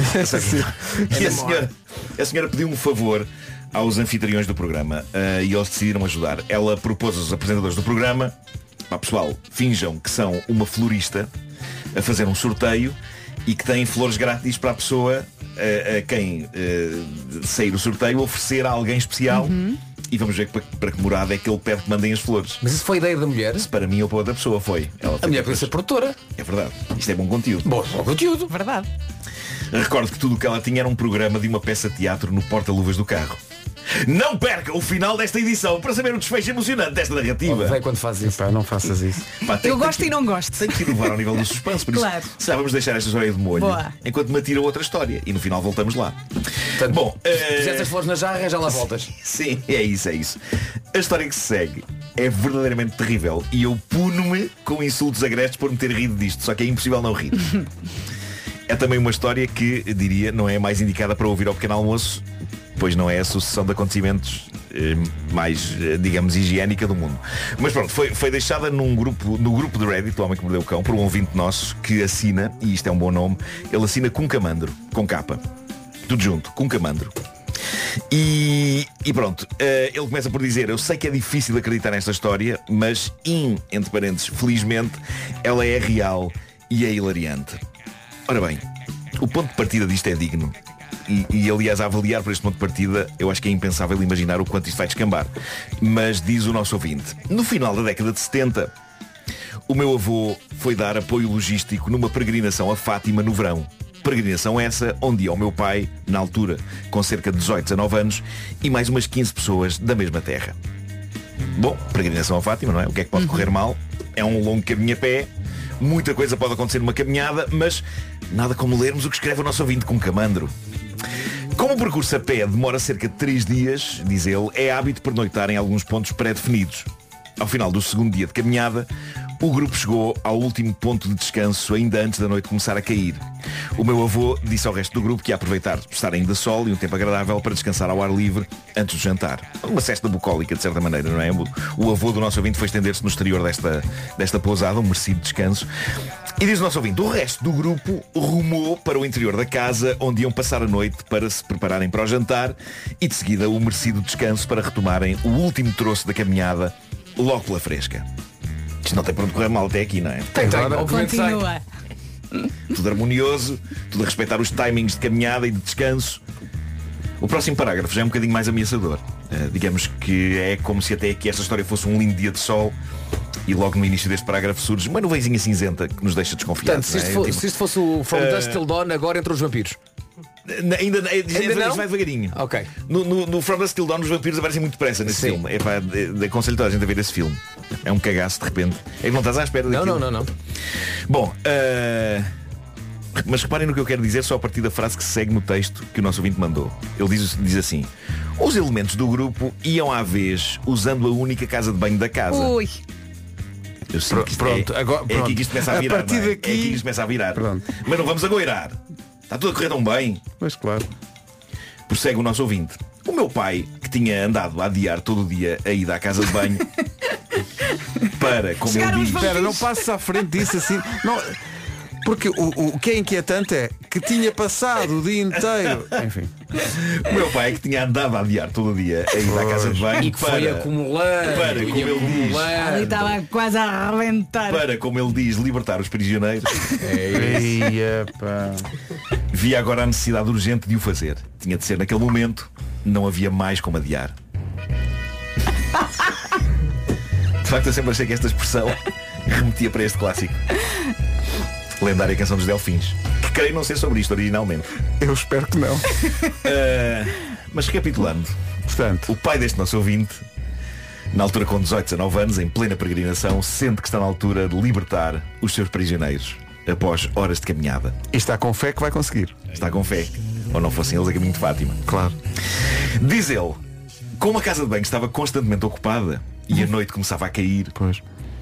E a senhora, a senhora pediu um favor aos anfitriões do programa uh, e eles decidiram ajudar. Ela propôs aos apresentadores do programa: pá, pessoal, finjam que são uma florista a fazer um sorteio e que têm flores grátis para a pessoa a, a quem uh, sair o sorteio oferecer a alguém especial. Uhum. E vamos ver para, para que morada é que ele pede que mandem as flores. Mas isso foi ideia da mulher? Se para mim ou para outra pessoa foi. Ela a mulher podia ser produtora. É verdade. Isto é bom conteúdo. Bom, bom conteúdo. Verdade. Recordo que tudo o que ela tinha era um programa de uma peça de teatro no porta-luvas do carro. Não perca o final desta edição para saber o desfecho emocionante desta narrativa. Vai quando fazes isso. Pá, não faças isso. Pá, tem- Eu tem gosto que- e não gosto. Tem que inovar ao nível do suspense, por Claro. isso já vamos deixar esta história de molho Boa. enquanto me atira outra história e no final voltamos lá. Bom, eh, Puseste as flores na jarra, já lá voltas. sim, é isso, é isso. A história que se segue é verdadeiramente terrível e eu puno-me com insultos agrestes por me ter rido disto, só que é impossível não rir. É também uma história que, diria, não é a mais indicada para ouvir ao pequeno almoço, pois não é a sucessão de acontecimentos eh, mais, eh, digamos, higiênica do mundo. Mas pronto, foi, foi deixada num grupo, no grupo de Reddit, o Homem que Mordeu o Cão, por um ouvinte nosso que assina, e isto é um bom nome, ele assina com camandro, com capa. Tudo junto, com camandro. E, e pronto, eh, ele começa por dizer: eu sei que é difícil acreditar nesta história, mas, in, entre parênteses, felizmente, ela é real e é hilariante. Ora bem, o ponto de partida disto é digno. E, e aliás, a avaliar por este ponto de partida, eu acho que é impensável imaginar o quanto isto vai descambar. Mas diz o nosso ouvinte: no final da década de setenta, o meu avô foi dar apoio logístico numa peregrinação a Fátima no verão. Peregrinação essa onde ia o meu pai, na altura, com cerca de dezoito, dezanove anos, e mais umas quinze pessoas da mesma terra. Bom, peregrinação a Fátima, não é? O que é que pode correr mal? É um longo caminho a pé. Muita coisa pode acontecer numa caminhada, mas nada como lermos o que escreve o nosso ouvinte com camandro. Como o percurso a pé demora cerca de três dias, diz ele, é hábito pernoitar em alguns pontos pré-definidos. Ao final do segundo dia de caminhada, o grupo chegou ao último ponto de descanso ainda antes da noite começar a cair. O meu avô disse ao resto do grupo que ia aproveitar estar ainda sol e um tempo agradável para descansar ao ar livre antes do jantar. Uma cesta bucólica, de certa maneira, não é? O avô do nosso ouvinte foi estender-se no exterior desta, desta pousada, um merecido descanso. E diz o nosso ouvinte: o resto do grupo rumou para o interior da casa, onde iam passar a noite para se prepararem para o jantar e de seguida o merecido descanso para retomarem o último troço da caminhada logo pela fresca. Isto não tem para onde correr mal até aqui, não é? Tem, tem, obviamente tem. Continua. Tudo harmonioso, tudo a respeitar os timings de caminhada e de descanso. O próximo parágrafo já é um bocadinho mais ameaçador. Uh, digamos que é como se até aqui esta história fosse um lindo dia de sol e logo no início deste parágrafo surge uma nuvenzinha cinzenta que nos deixa desconfiados. Portanto, se isto, não é? for, Tipo, se isto fosse o From uh, Dusk Till Dawn, agora entre os vampiros. Ainda, ainda, ainda não? vai devagarinho. Ok. No, no, no From Dusk Till Dawn os vampiros aparecem muito depressa nesse Sim. filme. É pá, de- de- aconselho toda a gente a ver esse filme. É um cagaço de repente. É que não estás à espera Não, daquilo. não, não, não. Bom, uh, mas reparem no que eu quero dizer só a partir da frase que se segue no texto que o nosso ouvinte mandou. Ele diz, diz assim: os elementos do grupo iam à vez usando a única casa de banho da casa. Ui. Eu sinto que isto Pronto, é, agora- é pronto. aqui que isto começa a A virar. partir não é? daqui- É aqui que isto começa a virar. Pronto. Mas não vamos agoirar. Está tudo a correr tão bem. Mas claro. Prossegue o nosso ouvinte: o meu pai, que tinha andado a adiar todo o dia a ida à casa de banho para, como Chegaram ele os diz, Espera, não passes à frente disso assim. Não, porque o, o que é inquietante é que tinha passado o dia inteiro. Enfim. o meu pai, que tinha andado a adiar todo o dia a ida à casa de banho E que para, foi acumulando. para, e como ele diz, acumulando. Ali estava quase a arrebentar. para, como ele diz, libertar os prisioneiros, Eia, pá. via agora a necessidade urgente de o fazer. Tinha de ser naquele momento, não havia mais como adiar. De facto, eu sempre achei que esta expressão remetia para este clássico. Lendária canção dos Delfins, que creio não ser sobre isto originalmente. Eu espero que não. Uh, mas recapitulando, Portanto, o pai deste nosso ouvinte, na altura com dezoito, dezanove anos, em plena peregrinação, sente que está na altura de libertar os seus prisioneiros após horas de caminhada. e está com fé que vai conseguir. Está com fé. Ou não fossem eles a caminho de Fátima. Claro. Diz ele: como a casa de banho estava constantemente ocupada e a noite começava a cair, Pois.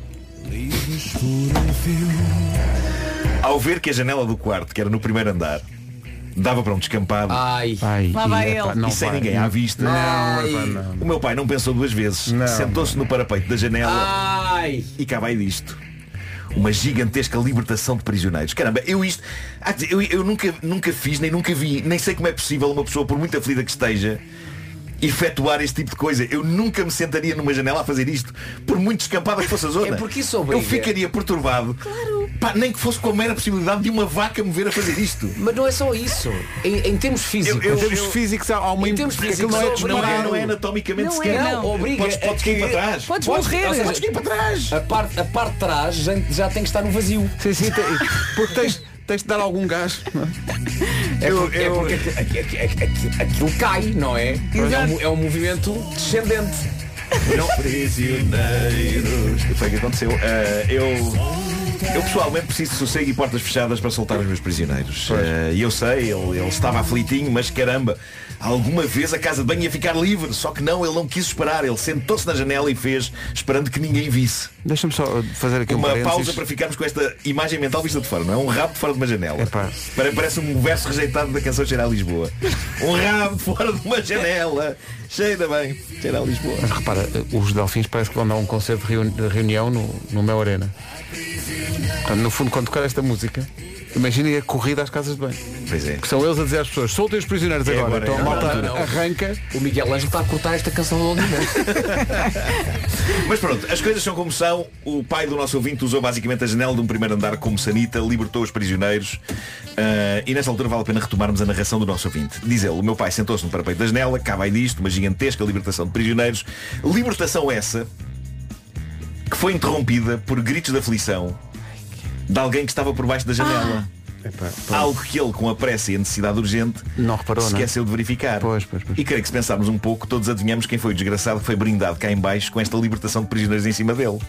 ao ver que a janela do quarto, que era no primeiro andar, dava para um descampado Ai. Ai, Lá vai epá, ele. não e sem vai. ninguém à vista, Não, epá, não. o meu pai não pensou duas vezes. Não. Sentou-se no parapeito da janela Ai. e cá vai disto: uma gigantesca libertação de prisioneiros. Caramba, eu isto há de dizer, eu, eu nunca, nunca fiz, nem nunca vi, nem sei como é possível uma pessoa, por muito aflita que esteja, efetuar este tipo de coisa. Eu nunca me sentaria numa janela a fazer isto, por muito descampada que fosse a zona. É porque isso obriga. Eu ficaria perturbado. Claro. Pá, nem que fosse com a mera possibilidade de uma vaca me ver a fazer isto. Mas não é só isso. Em, em termos físicos. Eu- Em termos físicos há uma Em termos porque físicos, aquilo não é só Não é, disparado. não é anatomicamente Não é, sequer. não. Obriga Podes, podes a cair que- para trás. Podes Podes- morrer. ou seja, Podes cair para trás. A parte, a parte de trás já, já tem que estar no vazio. Sim, sim, tem- porque tens, tens de dar algum gás. não é? É Eu- porque, eu- é porque aqu- aqu- aqu- aqu- aquilo cai, não é? É um, é um movimento descendente. Não, prisioneiros. Foi o que aconteceu. Ah, eu, eu pessoalmente preciso de sossego e portas fechadas para soltar os meus prisioneiros. Ah, E eu sei, ele, ele estava aflitinho, mas caramba, alguma vez a casa de banho ia ficar livre. Só que não, ele não quis esperar. Ele sentou-se na janela e fez, esperando que ninguém visse. Deixa-me só fazer aqui um Uma parênteses. pausa para ficarmos com esta imagem mental vista de fora, não é? Um rabo de fora de uma janela. Epá. Pare- Parece um verso rejeitado da canção Cheira a Lisboa. Um rabo de fora de uma janela. Cheira bem. Cheira a Lisboa. Mas repara, os Delfins parece que vão dar um concerto de reuni- de reunião no, no Mel Arena. Portanto, no fundo, quando tocar esta música, imaginem a corrida às casas de banho. Pois é. Que são eles a dizer às pessoas, soltem os prisioneiros É agora. agora, Então a é. malta Não, não, não. arranca. O Miguel Ângelo está a cortar esta canção longamente. Mas pronto, as coisas são como são. O pai do nosso ouvinte usou basicamente a janela de um primeiro andar como sanita, libertou os prisioneiros. Ah, e nesta altura vale a pena retomarmos a narração do nosso ouvinte. Diz ele, o meu pai sentou-se no parapeito da janela, cá vai disto, uma gigantesca libertação de prisioneiros. Libertação essa que foi interrompida por gritos de aflição de alguém que estava por baixo da janela. Epá, Algo que ele, com a pressa e a necessidade urgente, Não reparou, não é? esqueceu de verificar. Pois, pois, pois. E creio que se pensarmos um pouco, todos adivinhamos quem foi o desgraçado que foi brindado cá em baixo com esta libertação de prisioneiros em cima dele.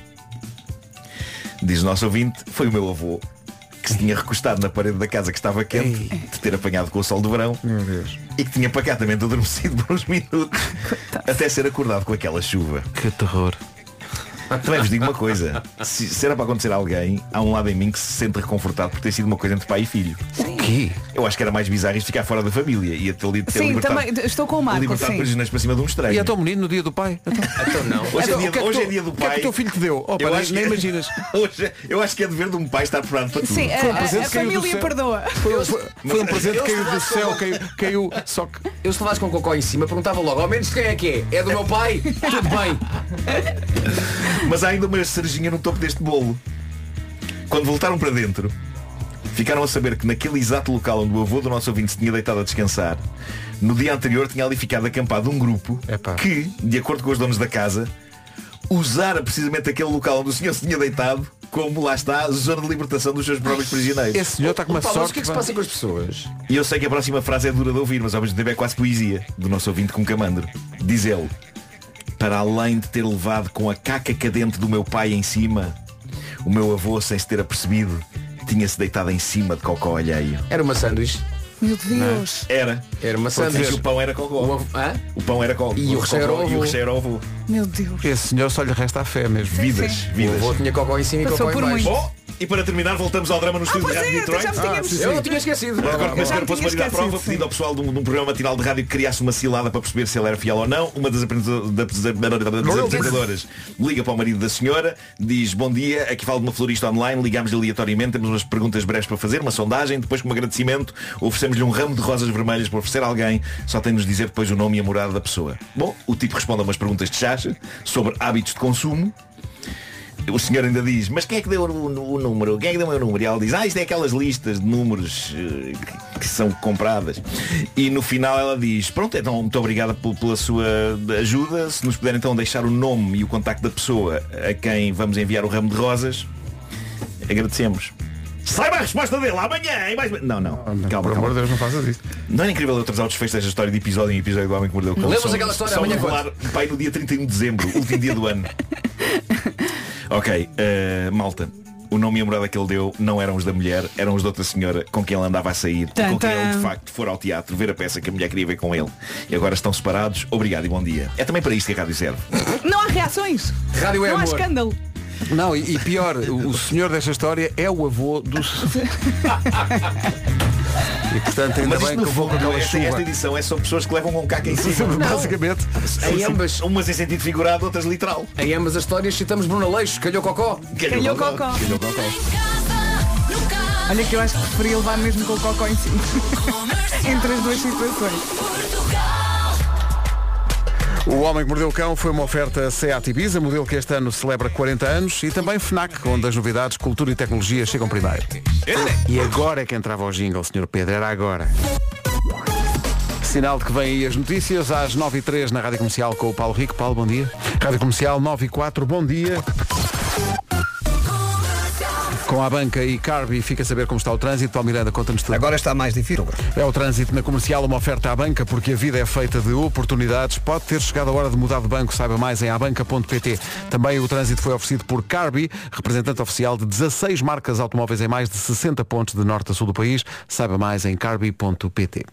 Diz o nosso ouvinte, foi o meu avô, que se tinha recostado na parede da casa que estava quente, de ter apanhado com o sol do verão, Meu Deus. e que tinha pacatamente adormecido por uns minutos, até ser acordado com aquela chuva. Que terror. Também vos digo uma coisa, se, se era para acontecer a alguém, há um lado em mim que se sente reconfortado por ter sido uma coisa entre pai e filho. O quê? Eu acho que era mais bizarro isto ficar fora da família e ter, ter Sim, libertado, também estou com o Marco, libertado sim. prisioneiros para cima de um estranho. E é tão bonito no dia do pai? Então, Então não. Hoje, Então, é, dia, o que é que hoje tu- é dia do o que é pai. que o teu filho te deu? Oh, pá, eu nem- acho nem que, imaginas. Hoje, eu acho que é dever de um pai estar preparado para tudo. Sim, a, Foi um a- presente a que caiu do família céu. perdoa. Foi, foi- foi um presente que caiu do céu, caiu, caiu só que. Eu se levasse com cocó em cima, perguntava logo, ao menos de quem é que é? É do meu pai? Tudo bem. Mas há ainda uma cerejinha no topo deste bolo. Quando voltaram para dentro, ficaram a saber que naquele exato local onde o avô do nosso ouvinte se tinha deitado a descansar, no dia anterior tinha ali ficado acampado um grupo Epá. que, de acordo com os donos da casa, usara precisamente aquele local onde o senhor se tinha deitado como, lá está, zona de libertação dos seus próprios prisioneiros. Esse senhor está com uma Pá, mas sorte. o que é que se pá. passa com as pessoas? E eu sei que a próxima frase é dura de ouvir, mas ao mesmo tempo é quase poesia, do nosso ouvinte com camandro. Diz ele, para além de ter levado com a caca cadente do meu pai em cima, o meu avô, sem se ter apercebido, tinha-se deitado em cima de cocó alheio. Era uma sanduíche. Meu Deus. Era. Era uma Pode dizer sanduíche. que o pão era O cocó. avô- Hã? O pão era cocó. E o recheio era o E o avô. recheio era o avô. Meu Deus. Esse senhor só lhe resta a fé mesmo. Vidas, sim. O vidas. avô tinha cocó em cima e Passou cocó em por baixo. muito. Bom, e para terminar voltamos ao drama no estúdio de pois Rádio é, Detroit. já me tínhamos- Eu não tinha esquecido. Eu recordo que a Já senhora me pôs tinha uma medida à prova, esquecido, pedindo ao pessoal de um, de um programa matinal de rádio que criasse uma cilada para perceber se ele era fiel ou não. Uma das apresenta- da- das apresentadoras liga para o marido da senhora, diz bom dia, aqui falo de uma florista online, ligamos-lhe aleatoriamente, temos umas perguntas breves para fazer, uma sondagem, depois como agradecimento oferecemos-lhe um ramo de rosas vermelhas para oferecer a alguém, só tem de nos dizer depois o nome e a morada da pessoa. Bom, o tipo responde a umas perguntas de chacha sobre hábitos de consumo. O senhor ainda diz, mas quem é que deu o, o número? Quem é que deu o meu número? E ela diz, ah, isto é aquelas listas de números eh, que, que são compradas. E no final ela diz, pronto, então muito obrigada p- pela sua ajuda. Se nos puder então deixar o nome e o contacto da pessoa a quem vamos enviar o ramo de rosas, agradecemos. Saiba a resposta dele amanhã, em mais... Não, não, calma, Por amor calma. de Deus, não faças isso. Não era incrível eu trazer o desfecho desta história de episódio em episódio do Homem que Mordeu o Cão? Lembras Só- aquela história só amanhã revelar, pai, no dia trinta e um de dezembro, último dia do ano. Ok, eh, malta. O nome e a morada que ele deu não eram os da mulher, eram os de outra senhora com quem ele andava a sair, e com quem ele de facto for ao teatro ver a peça que a mulher queria ver com ele. E agora estão separados. Obrigado e bom dia. É também para isto que a rádio serve. Não há reações. Rádio é Não há amor. escândalo. Não, e, e pior, o, o senhor desta história é o avô dos. E portanto ainda Mas isto bem no que eu vou com fundo, aquela esta, chuva. esta edição é só pessoas que levam com caca em cima. Basicamente. Em ambas, Umas em sentido figurado, outras literal. em ambas as histórias citamos Bruno Aleixo, calhou cocó. Calhou cocó. Calhou cocó. Olha que eu acho que preferia levar mesmo com o cocó em cima. Entre as duas situações. O Homem que Mordeu o Cão foi uma oferta Seat Ibiza, modelo que este ano celebra quarenta anos, e também FNAC, onde as novidades, cultura e tecnologia chegam primeiro. E agora é que entrava o jingle, senhor Pedro, era agora. Sinal de que vêm aí as notícias, às nove e três na Rádio Comercial com o Paulo Rico. Paulo, bom dia. Rádio Comercial nove e quatro, bom dia. Com a banca e Carby fica a saber como está o trânsito. Paulo Miranda, conta-nos tudo. Agora está mais difícil. É o trânsito na Comercial, uma oferta à banca, porque a vida é feita de oportunidades. Pode ter chegado a hora de mudar de banco, saiba mais em abanca ponto pt. Também o trânsito foi oferecido por Carby, representante oficial de dezasseis marcas automóveis em mais de sessenta pontos de norte a sul do país. Saiba mais em carby ponto pt.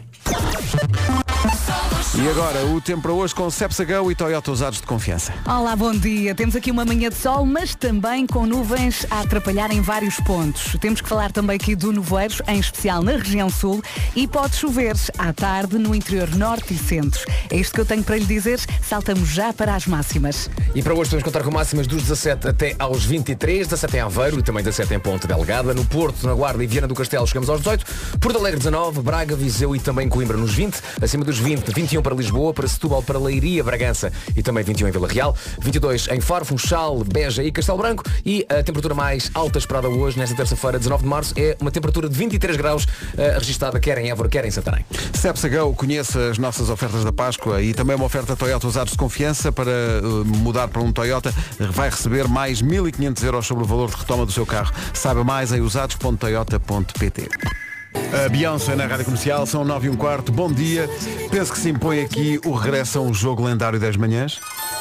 E agora, o tempo para hoje com Cepsa Go e Toyota usados de confiança. Olá, bom dia. Temos aqui uma manhã de sol, mas também com nuvens a atrapalhar em vários pontos. Temos que falar também aqui do nevoeiro, em especial na região sul, e pode chover à tarde no interior norte e centro. É isto que eu tenho para lhe dizer. Saltamos já para as máximas. E para hoje podemos contar com máximas dos dezassete até aos vinte e três, dezassete em Aveiro e também dezassete em Ponte Delgada. No Porto, na Guarda e Viana do Castelo chegamos aos dezoito. Porto Alegre dezanove, Braga, Viseu e também Coimbra nos vinte. Acima dos vinte, vinte e um para Lisboa, para Setúbal, para Leiria, Bragança e também vinte e um em Vila Real, vinte e dois em Faro, Funchal, Beja e Castelo Branco, e a temperatura mais alta esperada hoje, nesta terça-feira, dezanove de março, é uma temperatura de vinte e três graus, uh, registada quer em Évora, quer em Santarém. Cepsa Go, conheça as nossas ofertas da Páscoa e também uma oferta Toyota usados de confiança. Para uh, mudar para um Toyota vai receber mais mil e quinhentos euros sobre o valor de retoma do seu carro. Saiba mais em usados ponto toyota ponto pt. A Beyoncé na Rádio Comercial, são nove e um quarto. Bom dia. Penso que se impõe aqui o regresso a um jogo lendário das manhãs.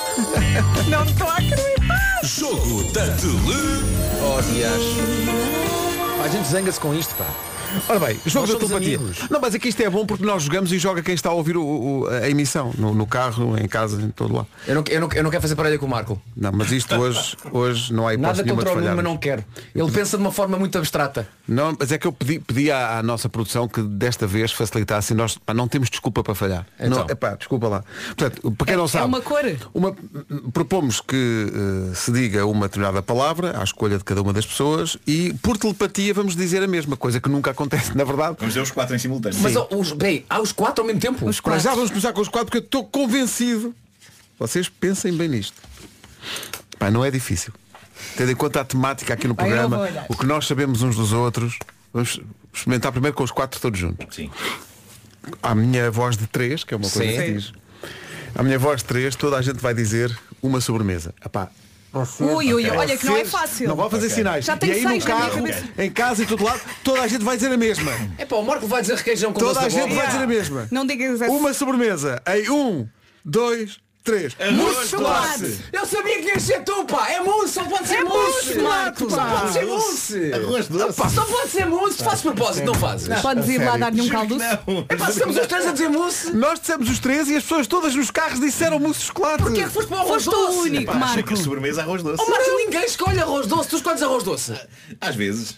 Não estou a acreditar. Jogo da Tele. Oh, dias. A gente zanga-se com isto, pá. Ora bem, jogo Nós da somos telepatia. amigos. Não, mas aqui isto é bom porque nós jogamos e joga quem está a ouvir o, o- a emissão. No, no carro, em casa, em todo lado. Eu não, eu, não, eu não quero fazer parelha com o Marco. Não, mas isto hoje, hoje não há hipótese Nada nenhuma de contra o Nuno, falhar. mas não quero. Ele pensa de uma forma muito abstrata. Não, mas é que eu pedi, pedi à, à nossa produção que desta vez facilitasse e nós pá, não temos desculpa para falhar. Então. Não, epá, desculpa lá. Portanto, para quem É- não é sabe. uma cor? uma- propomos que eh, se diga uma determinada palavra à escolha de cada uma das pessoas e por telepatia vamos dizer a mesma coisa que nunca acontece, na verdade. Vamos dizer os quatro em simultâneo. Mas oh, os, bem, há os quatro ao mesmo tempo? Os Mas já quatro. vamos começar com os quatro porque eu estou convencido. Vocês pensem bem nisto. Pá, não é difícil. Tendo em conta a temática aqui no Bem, eu programa, vou olhar. o que nós sabemos uns dos outros, vamos experimentar primeiro com os quatro todos juntos. Sim. À minha voz de três, que é uma coisa Sim. que diz. À minha voz de três, toda a gente vai dizer uma sobremesa. Epá, Ui, ui, ok. olha que não é Vocês fácil. Não vão fazer Ok. sinais. Já e tenho aí no seis na minha carro, cabeça. em casa e todo lado, toda a gente vai dizer a mesma. É pá, o Marco vai dizer requeijão com Toda a doce da gente bola. vai dizer a mesma. Não digas essa. Uma sobremesa. Em um, dois, três. Mousse de chocolate. Eu sabia que ia ser tu, pá! É mousse, só pode ser É mousse! mousse, Marco, Só pá. pode ser mousse! Arroz doce. Pá, só pode ser mousse! Tu fazes propósito, não fazes? Podes ir lá sério. dar-lhe um Juro que caldo. não. É pá, estamos os três a dizer mousse! Nós dissemos os três e as pessoas todas nos carros disseram mousse de chocolate. Porquê é que foste para o arroz Foste o doce? único, Pá, achei Marco. que a sobremesa arroz doce. Oh Marco, ninguém escolhe arroz doce, tu escolhes arroz doce! Às vezes.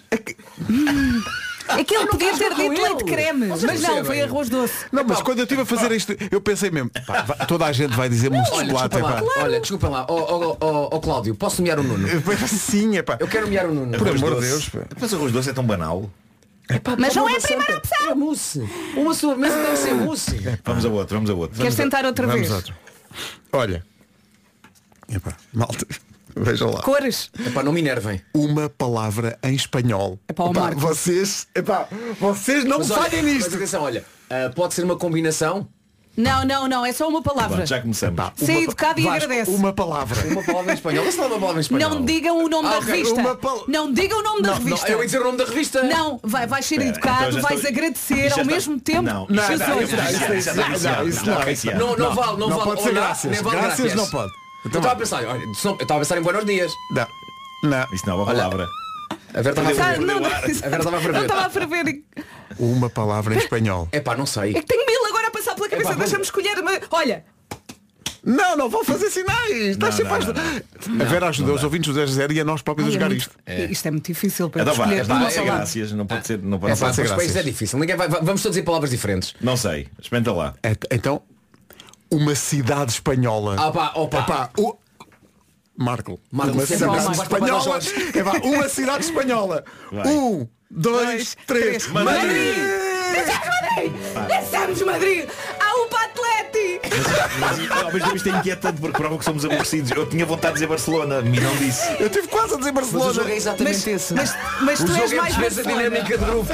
É que ele podia ter com dito ele. leite creme, Vocês mas não, percebem? foi arroz doce. Não, mas quando eu estive a fazer isto, eu pensei mesmo, pá, vai- toda a gente vai dizer mousse de Olha, chocolate. desculpa lá, epá. olha, desculpa lá, ó oh, oh, oh, Cláudio, posso nomear o Nuno? Sim, é pá. Eu quero nomear o Nuno. Por Arroz amor de doce. Deus, pá. Mas arroz doce é tão banal. Mas não é a Santa, primeira opção. É mousse. Uma sobremesa tem que ser mousse. Vamos a outro, vamos a outro. Queres tentar outra Vamos vez? outro. Olha. Epá, malta. Vejam lá. Cores. Epá, não me enervem. Uma palavra em espanhol. Epá, ó, Epá, Marco. vocês, epá, vocês não Mas falhem olha, nisto. mas atenção, olha, ah, pode ser uma combinação. Não, não, não, é só uma palavra. Pronto, já começamos. Ser educado e Vasco, agradece. Uma palavra. Uma palavra em espanhol. Essa não é uma palavra em espanhol. Não digam o nome Ah, da ok, revista. uma pal- Não digam o nome da Não, revista. eu ia dizer o nome da revista. Não, vai, vais ser Espera, educado, então já vais estou- agradecer Isto já ao está- mesmo tempo. Não, Não, isto não, já isso está- não, já isso está não, viciado, isso já está não. viciado. Não, não, vale, não, Não vale. pode ser Olá, graças. nem vale Graças gracias. não pode. Eu Então estava a vá. pensar, olha, só- eu estava a pensar em Buenos Dias. Não. Não. Isso não é uma Olha. palavra. A Vera estava a Ah, ferver. não, não, A Vera estava a não ferver. estava a ferver. Uma palavra em espanhol. É pá, não sei. É que tenho mil agora a passar pela cabeça. Epá, Deixa-me escolher. mas- Olha, Não, não vão fazer sinais. Estás Não, sempre não, a- A Vera ajudou os ouvintes do zero zero e a nós próprios a ai, é jogar muito- isto. isto é muito difícil para Então vá, escolher esta uma é palavra. graças, não pode ser, não pode É ser. pá, ser mas para isso é graças. difícil. Ninguém vai, vai- vamos todos dizer palavras diferentes. Não sei, experimenta lá. É- Então, uma cidade espanhola. Ah pá, opa. Epá, o... Marco, Marco, uma sempre cidade Marco, espanhola. Marco, Marco, Epá, uma cidade espanhola. Vai. Um, dois, três. Madrid. Madrid! Pensamos Madrid! Há um para Atleti! Mas, mas, ao mesmo tempo isto é inquietante porque prova que somos aborrecidos. Eu tinha vontade de dizer Barcelona, me não disse. Eu tive quase a dizer Mas o Barcelona. jogo é exatamente Mas, esse. mas, mas O tu és jogo é mais perceber a Barcelona. dinâmica de grupo.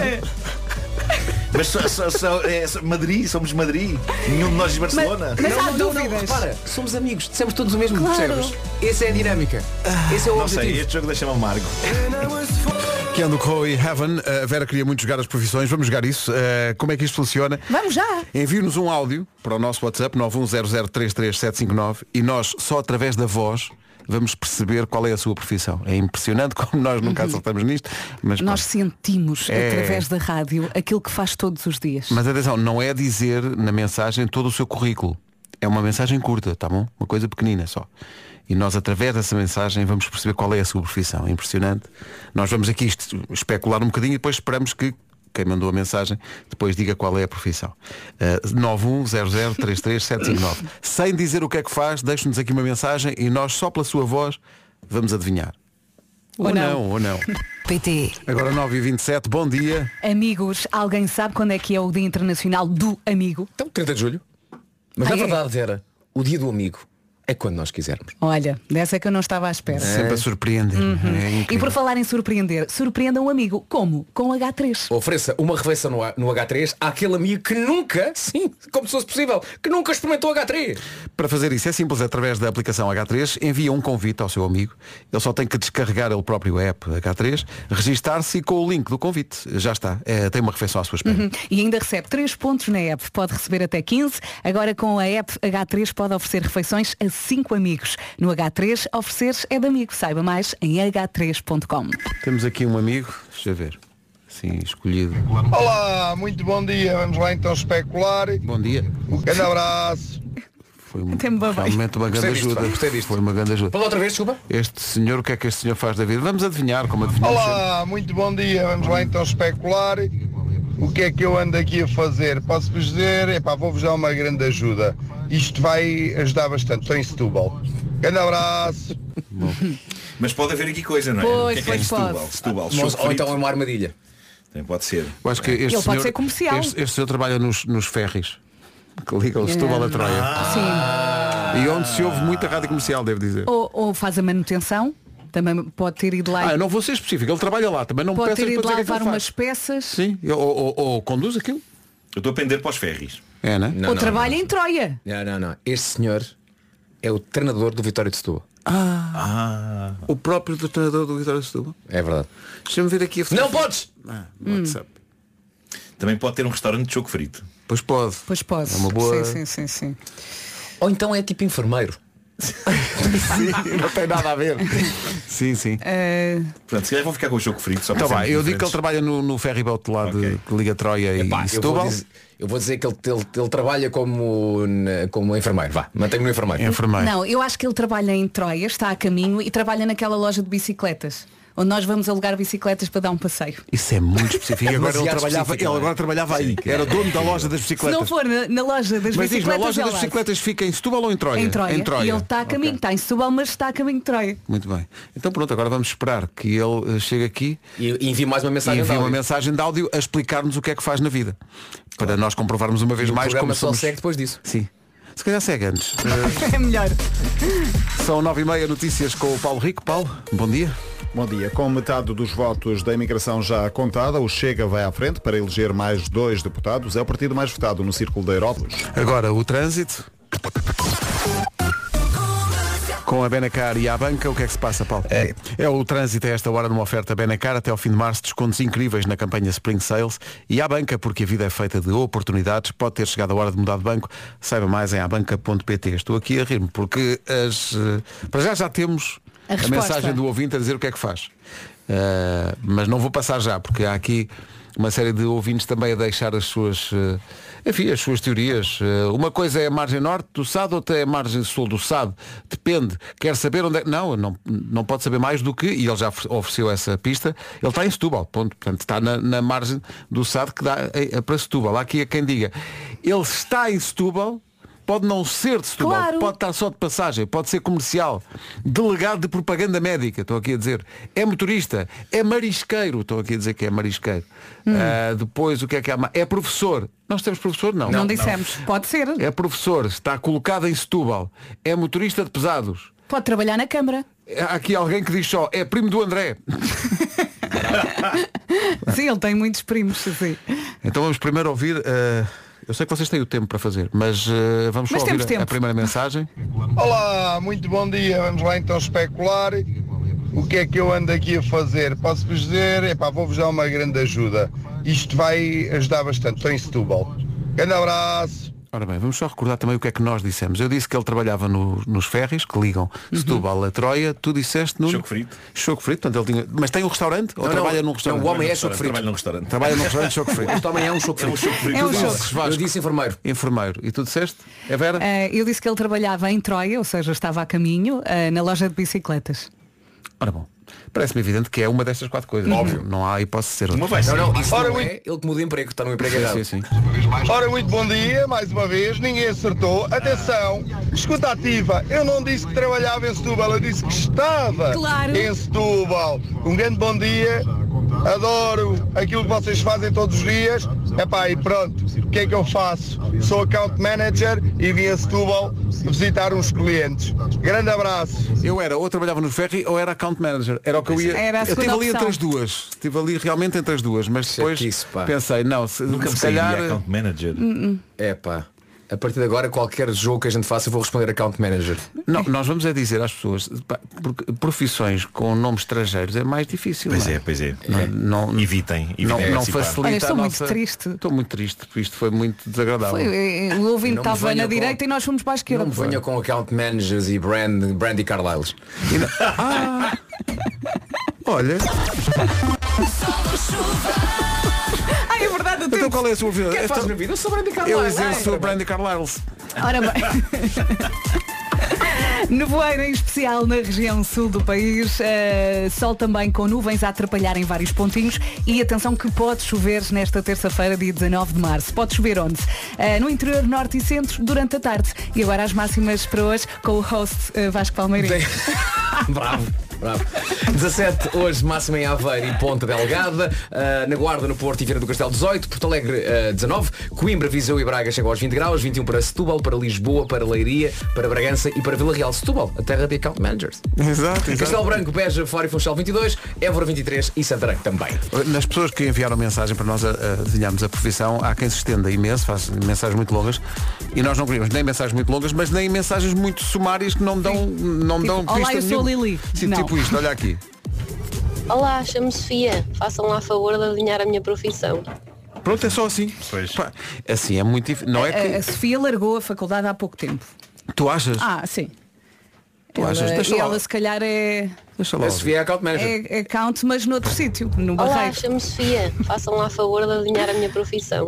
Mas só, só, só, é, só- Madrid, somos Madrid. Nenhum de nós diz Barcelona. Mas Não, há não, não, dúvidas. repara, somos amigos, dissemos todos o mesmo, Claro. percebes? Essa é a dinâmica. Esse é o Não objetivo. sei, este jogo deixa-me amargo. Keanu Coe Heaven. A Vera queria muito jogar as profissões. Vamos jogar isso. Uh, como é que isto funciona? Vamos já. Envie-nos um áudio para o nosso WhatsApp nove um zero zero três três sete cinco nove e nós, só através da voz, vamos perceber qual é a sua profissão. É impressionante como nós nunca acertamos nisto. Mas nós pá, sentimos é... através da rádio aquilo que faz todos os dias. Mas atenção, não é dizer na mensagem todo o seu currículo. É uma mensagem curta, tá bom? Uma coisa pequenina só. E nós, através dessa mensagem, vamos perceber qual é a sua profissão. É impressionante. Nós vamos aqui especular um bocadinho e depois esperamos que quem mandou a mensagem depois diga qual é a profissão. uh, nove um zero zero três três sete cinco nove. Sem dizer o que é que faz, deixe-nos aqui uma mensagem e nós, só pela sua voz, vamos adivinhar. Ou, ou não. não, ou não. P T. Agora nove e vinte e sete, bom dia. Amigos, alguém sabe quando é que é o Dia Internacional do Amigo? Então, trinta de julho. Mas ah, na é? verdade era o dia do amigo. É quando nós quisermos. Olha, dessa é que eu não estava à espera. Sempre a surpreender. Uhum. É e por falar em surpreender, surpreenda um amigo. Como? Com H três. Ofereça uma refeição no, no H três àquele amigo que nunca, sim, como se fosse possível, que nunca experimentou H três. Para fazer isso é simples, através da aplicação H três, envia um convite ao seu amigo. Ele só tem que descarregar ele próprio app H três, registar-se com o link do convite. Já está. É, tem uma refeição à sua espera. Uhum. E ainda recebe três pontos na app. Pode receber até quinze. Agora com a app H três pode oferecer refeições a cinco amigos. No H três, oferecer é de amigo. Saiba mais em agá três ponto com. Temos aqui um amigo, deixa eu ver, sim, escolhido. Olá, muito bom dia. Vamos lá então especular. Bom dia. Um grande abraço. Foi um, realmente uma grande ajuda. Gostei disto. Foi uma grande ajuda. Fala outra vez, desculpa. Este senhor, o que é que este senhor faz da vida? Vamos adivinhar como adivinhamos. Olá, muito bom dia. Vamos lá então especular. O que é que eu ando aqui a fazer? Posso-vos dizer, epá, vou-vos dar uma grande ajuda. Isto vai ajudar bastante. Estou em Setúbal. Grande abraço. Bom. Mas pode haver aqui coisa, não é? Pois, o que é que é pois Setúbal? pode. Setúbal. Mas, ou então é uma armadilha. Também pode ser. Eu acho que este Ele senhor, pode ser comercial. Este, este senhor trabalha nos, nos ferries que ligam o Setúbal a Troia. Ah. Sim. E onde se ouve muita rádio comercial, devo dizer. Ou, ou faz a manutenção. Também pode ter ido lá. Ah, eu não vou ser específico, ele trabalha lá, também não me pode peças ter ido para lá dizer que é que levar ele umas faz. peças. Sim, ou, ou, ou conduz aquilo. Eu estou a pender para os ferries. É, né? Não, ou não, trabalha não. em Troia. Não, não, não. Este senhor é o treinador do Vitória de Setúbal. Ah, Ah. o próprio do treinador do Vitória de Setúbal. É verdade. Deixa-me ver aqui a Não fotografia. podes! Ah, no WhatsApp. Também pode ter um restaurante de choco frito. Pois pode. Pois pode. É uma boa... Sim, sim, sim, sim. Ou então é tipo enfermeiro. Sim, não tem nada a ver. Sim, sim. Uh... Portanto, se calhar vou ficar com o choco frito. Só Então para vai, sermos eu digo que ele diferentes. trabalha no, no ferryboat lá Ok. de, que liga Troia Epá, e eu, vou Setúbal. dizer, eu vou dizer que ele, ele, ele trabalha como, na- como enfermeiro. Vá, mantenho no enfermeiro. Enfermeiro. Não, eu acho que ele trabalha em Troia, está a caminho e trabalha naquela loja de bicicletas. Onde nós vamos alugar bicicletas para dar um passeio. Isso é muito específico. E agora ele Demasiado trabalhava, específico, ele não é? agora trabalhava aí. Era dono da loja das Se bicicletas. não for na, na loja das Mas diz, bicicletas, na loja é das lá. bicicletas fica em Setúbal ou em Troia? Em Troia. Em Troia. E ele está a caminho, Ok. está em Setúbal, mas está a caminho de Troia. Muito bem. Então pronto, agora vamos esperar que ele eh, chegue aqui E envie mais uma e mensagem. envie de uma áudio. mensagem de áudio a explicar-nos o que é que faz na vida. Para nós comprovarmos uma vez E o mais programa como só somos. segue depois disso. Sim. Se calhar segue antes. É melhor. Eh, São nove e meia, notícias com o Paulo Rico. Paulo, bom dia. Bom dia. Com metade dos votos da imigração já contada, o Chega vai à frente para eleger mais dois deputados. É o partido mais votado no Círculo da Europa. Agora o trânsito. Com a Benacar e a Banca, o que é que se passa, Paulo? É. É o trânsito a esta hora numa oferta Benacar até ao fim de março, descontos incríveis na campanha Spring Sales e a Banca, porque a vida é feita de oportunidades. Pode ter chegado a hora de mudar de banco. Saiba mais em abanca ponto pt. Estou aqui a rir-me porque as, eh, para já já temos A a, resposta. mensagem do ouvinte a dizer o que é que faz. Uh, mas não vou passar já, porque há aqui uma série de ouvintes também a deixar as suas, uh, enfim, as suas teorias. Uh, uma coisa é a margem norte do S A D, outra é a margem sul do S A D. Depende. Quer saber onde é... Não, não, não pode saber mais do que, e ele já ofereceu essa pista, ele está em Setúbal, ponto. Portanto, está na, na margem do S A D que dá é, é para Setúbal. Há aqui a quem diga, ele está em Setúbal, pode não ser de Setúbal, Claro. pode estar só de passagem, pode ser comercial, delegado de propaganda médica, estou aqui a dizer, é motorista, é marisqueiro, estou aqui a dizer que é marisqueiro. Ah, depois, o que é que há mais? É professor. Nós temos professor? Não. Não, dissemos. Pode ser. É professor, está colocado em Setúbal, é motorista de pesados. Pode trabalhar na Câmara. Há aqui alguém que diz só, é primo do André. Sim, ele tem muitos primos. Sim. Então vamos primeiro ouvir, ah, eu sei que vocês têm o tempo para fazer, mas ah, vamos Mas só temos ouvir a, tempo. a primeira mensagem. Olá, muito bom dia. Vamos lá então especular. o que é que eu ando aqui a fazer? Posso-vos dizer, epá, vou-vos dar uma grande ajuda. Isto vai ajudar bastante. Estou em Setúbal. Grande abraço. Ora bem, vamos só recordar também o que é que nós dissemos. Eu disse que ele trabalhava no- nos ferries que ligam Uhum. Setúbal a Troia. Tu disseste no Choco frito. Choco frito, portanto ele tinha. Mas tem um restaurante? Ou Não, trabalha não, num restaurante? não, o homem é choco frito. Trabalha num restaurante. Trabalha num restaurante choco frito. Este homem é um choco frito. É um choco frito. É um Tu choco. dizes, Vasco, Eu disse enfermeiro. enfermeiro. E tu disseste? É Vera? Eh, eu disse que ele trabalhava em Troia, ou seja, estava a caminho, eh, na loja de bicicletas. Ora bom. Parece-me evidente que é uma destas quatro coisas. Óbvio. Não há hipótese de ser outra. Uma vai ser. Não, não, isso Ora, não ui. é ele que muda de emprego, está no emprego errado. Sim, sim. Ora, muito bom dia, mais uma vez, ninguém acertou. Atenção, escuta ativa, eu não disse que trabalhava em Setúbal, eu disse que estava Claro. em Setúbal. Um grande bom dia, adoro aquilo que vocês fazem todos os dias. Epá, e pronto, o que é que eu faço? Sou account manager e vim a Setúbal visitar uns clientes. Grande abraço. Eu era ou trabalhava no ferry ou era account manager. Era o que eu ia. Era a eu segunda estive ali opção. entre as duas. Estive ali realmente entre as duas. Mas depois Chatice, pá. pensei, não, se, Nunca me se calhar. sairia account manager. É pá. A partir de agora, qualquer jogo que a gente faça, eu vou responder account manager. Não, nós vamos é dizer às pessoas, pá, porque profissões com nomes estrangeiros é mais difícil. Pois não é, pois é. Não, não, Evitem. evitem não, não participar. facilita Olha, estou a muito nossa... triste. Estou muito triste, porque isto foi muito desagradável. Foi, eh, o ouvinte Não me estava venha na com- direita e nós fomos para a esquerda. Não me venha com account managers e brand, Brandy Carlisle. E não- Ah! Olha, Ah, é verdade, o então tempo. qual é a sua vida? O que é que faz Então, na vida? Eu sou Brandy Carlisle. eu exerço Ai, o Brandy Carlisle. Ora bem. Nevoeiro em especial na região sul do país, eh, sol também com nuvens a atrapalhar em vários pontinhos e atenção que pode chover nesta terça-feira, dia dezanove de março. Pode chover onde? Eh, no interior norte e centro durante a tarde. E agora as máximas para hoje com o host eh, Vasco Palmeirinho. Bravo. Bravo. dezassete hoje, máxima em Aveiro e Ponta Delgada, uh, na Guarda, no Porto e Viana do Castelo dezoito, Porto Alegre uh, dezanove, Coimbra, Viseu e Braga chegam aos vinte graus, vinte e um para Setúbal, para Lisboa, para Leiria, para Bragança e para Vila Real. Setúbal, a terra de account managers. Exato, Castelo exato. Branco, Beja, Faro e Funchal vinte e dois, Évora vinte e três e Santarém também. Nas pessoas que enviaram mensagem para nós a, a desenharmos a profissão, há quem se estenda imenso, faz mensagens muito longas, e nós não queríamos nem mensagens muito longas, mas nem mensagens muito sumárias que não dão, não Tipo, dão olá, pista eu sou a nenhuma. Lili. Sim, Não. tipo isto, olha aqui. Olá, chamo-me Sofia. Façam lá a favor de adivinhar a minha profissão. Pronto, é só assim. Pois. Pá, assim é muito difícil. Não é A, a que. Sofia largou a faculdade há pouco tempo. Tu achas? Ah, sim. Tu ela, achas? Deixa lá. ela se calhar é, Deixa lá. A Sofia é account manager. é, é account, mas noutro sítio, no Olá, Barreiro. chamo-me Sofia. Façam lá a favor de adivinhar a minha profissão.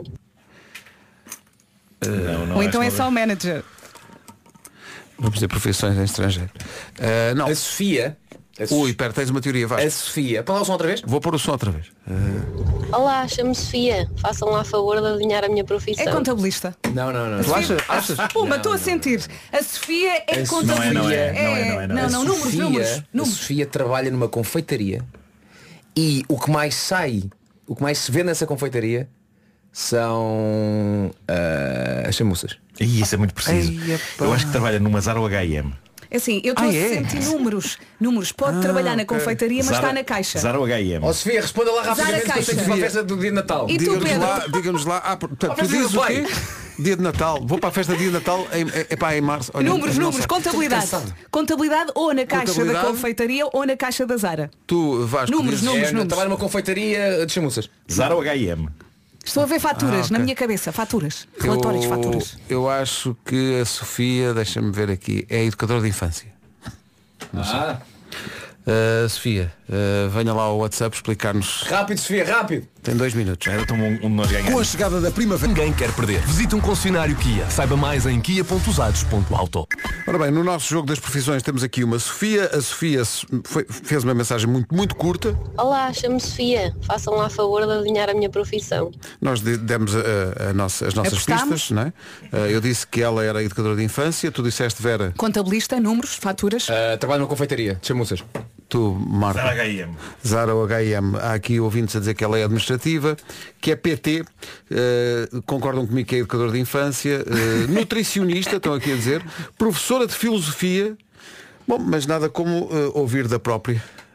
Não, não Ou então é acho só o manager. Vamos dizer profissões em estrangeiro. Ah, não. A Sofia. A Sof- Ui, pera, tens uma teoria, vai. A Sofia. Põe lá o som outra vez? Vou pôr o som outra vez. Olá, chamo-me Sofia. Façam lá a favor de adivinhar a minha profissão. É contabilista. Não, não, não. Tu achas? Achas? Puma, estou a sentir. A Sofia é A Sofia- contabilista. Não é, não é, não é, não é, não é. Não, não, A números, Sofia- números. A números. Sofia trabalha numa confeitaria e o que mais sai, o que mais se vê nessa confeitaria são ah, as chamuças. Ih, isso é muito preciso. Ei, epá. Eu acho que trabalha numa Zara ou H e M. É assim, eu estou Ah, a é? sentir números. Números. Pode trabalhar na ok. confeitaria, mas Zara- está na caixa. Zara ou H e M. Ó Sofia, responda lá rapidamente que eu Caixa. tenho que ir para a festa do dia de Natal. E tu, Diga-nos Pedro? lá, diga-nos lá. Ah, portanto, Ah, tu mas dizes eu o sei. quê? Dia de Natal. Vou para a festa de dia de Natal. É, é, é pá, em março. Olha, Números, não números, sei. contabilidade. Estou cansado. Contabilidade ou na caixa da Contabilidade. confeitaria ou na caixa da Zara. Tu, Vasco, Números, dizes- números. É, trabalha numa confeitaria de chamuças. Zara ou H e M. Estou a ver faturas Ah, ok. na minha cabeça. Faturas. Relatórios de eu, faturas. eu acho que a Sofia, deixa-me ver aqui, é educadora de infância. Ah. Uh, Sofia, uh, venha lá ao WhatsApp explicar-nos. Rápido, Sofia, rápido. Tem dois minutos. Era tão um, um de nós ganhar. Com a chegada da primavera, ninguém quer perder. Visite um concessionário Kia. Saiba mais em kia ponto usados ponto auto. Ora bem, no nosso jogo das profissões temos aqui uma Sofia. A Sofia foi- fez uma mensagem muito, muito curta. Olá, chamo-me Sofia. Façam lá a favor de adivinhar a minha profissão. Nós de- demos a- a nossa- as nossas Apostámos. pistas, não é? Uh, eu disse que ela era educadora de infância. Tu disseste, Vera, Contabilista, números, faturas. Uh, trabalho numa confeitaria de chamuças. tu, Marco. Zara H e M. Zara ou H e M. Há aqui ouvintes a dizer que ela é administrativa, que é P T, uh, concordam comigo que é educador de infância, uh, nutricionista, estão aqui a dizer, professora de filosofia. Bom, mas nada como uh, ouvir da própria.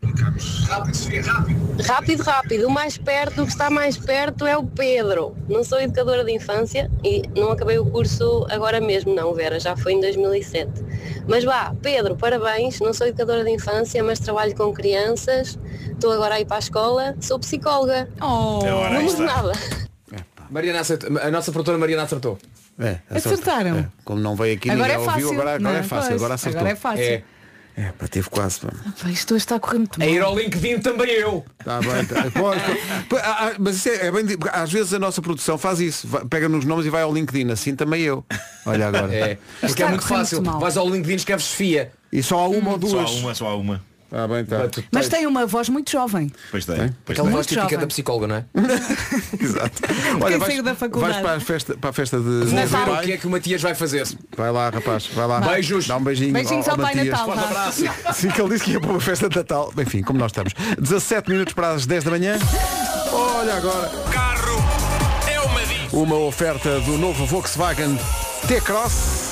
Rápido, rápido. O mais perto, o que está mais perto é o Pedro. Não sou educadora de infância e não acabei o curso agora mesmo, não, Vera, já foi em dois mil e sete. Mas vá, Pedro, parabéns. Não sou educadora de infância, mas trabalho com crianças. Estou agora a ir para a escola. Sou psicóloga. Oh, não mudo nada. Mariana acertou. A nossa produtora Mariana acertou. É, Acertaram. É. Como não veio aqui, Agora ninguém é fácil. ouviu, agora, agora Não, é fácil, pois, agora acertou. agora é fácil. É. É, pá, teve quase. Pá. Pá, isto hoje está a correr muito A mal. ir ao LinkedIn também eu. Tá bem, tá. Pois, pois, ah, ah, mas isso é, é bem, di- às vezes a nossa produção faz isso, vai- pega nos nomes e vai ao LinkedIn, assim também eu. Olha agora. É. Porque Está é a muito correr fácil. muito mal. Vais ao LinkedIn, escreves Sofia. E só há uma ou Só duas. há uma, só há uma. Ah, bem, tá. Mas tem uma voz muito jovem. Pois tem. Pois Aquela tem. voz típica jovem. da psicóloga, não é? Exato. Quem saiu da faculdade. vais para a festa, para a festa de Vou de ver Natal. o que é que o Matias vai fazer. Vai lá, rapaz, vai lá. Beijos. Dá um beijinho. Beijinhos ao Pai Matias. Natal. Forte vá. abraço. Sim, que ele disse que ia para uma festa de Natal. Enfim, como nós estamos. dezassete minutos para as dez da manhã. Olha agora. Carro é uma dica. Uma oferta do novo Volkswagen T-Cross.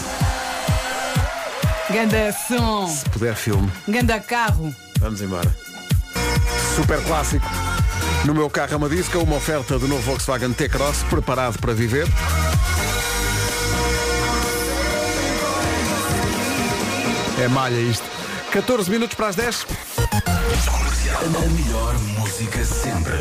Ganda som. Se puder, filme. Ganda carro. Vamos embora. Super clássico. No meu carro é uma disca, uma oferta do novo Volkswagen T-Cross, preparado para viver. É malha isto. catorze minutos para as dez. A melhor música sempre.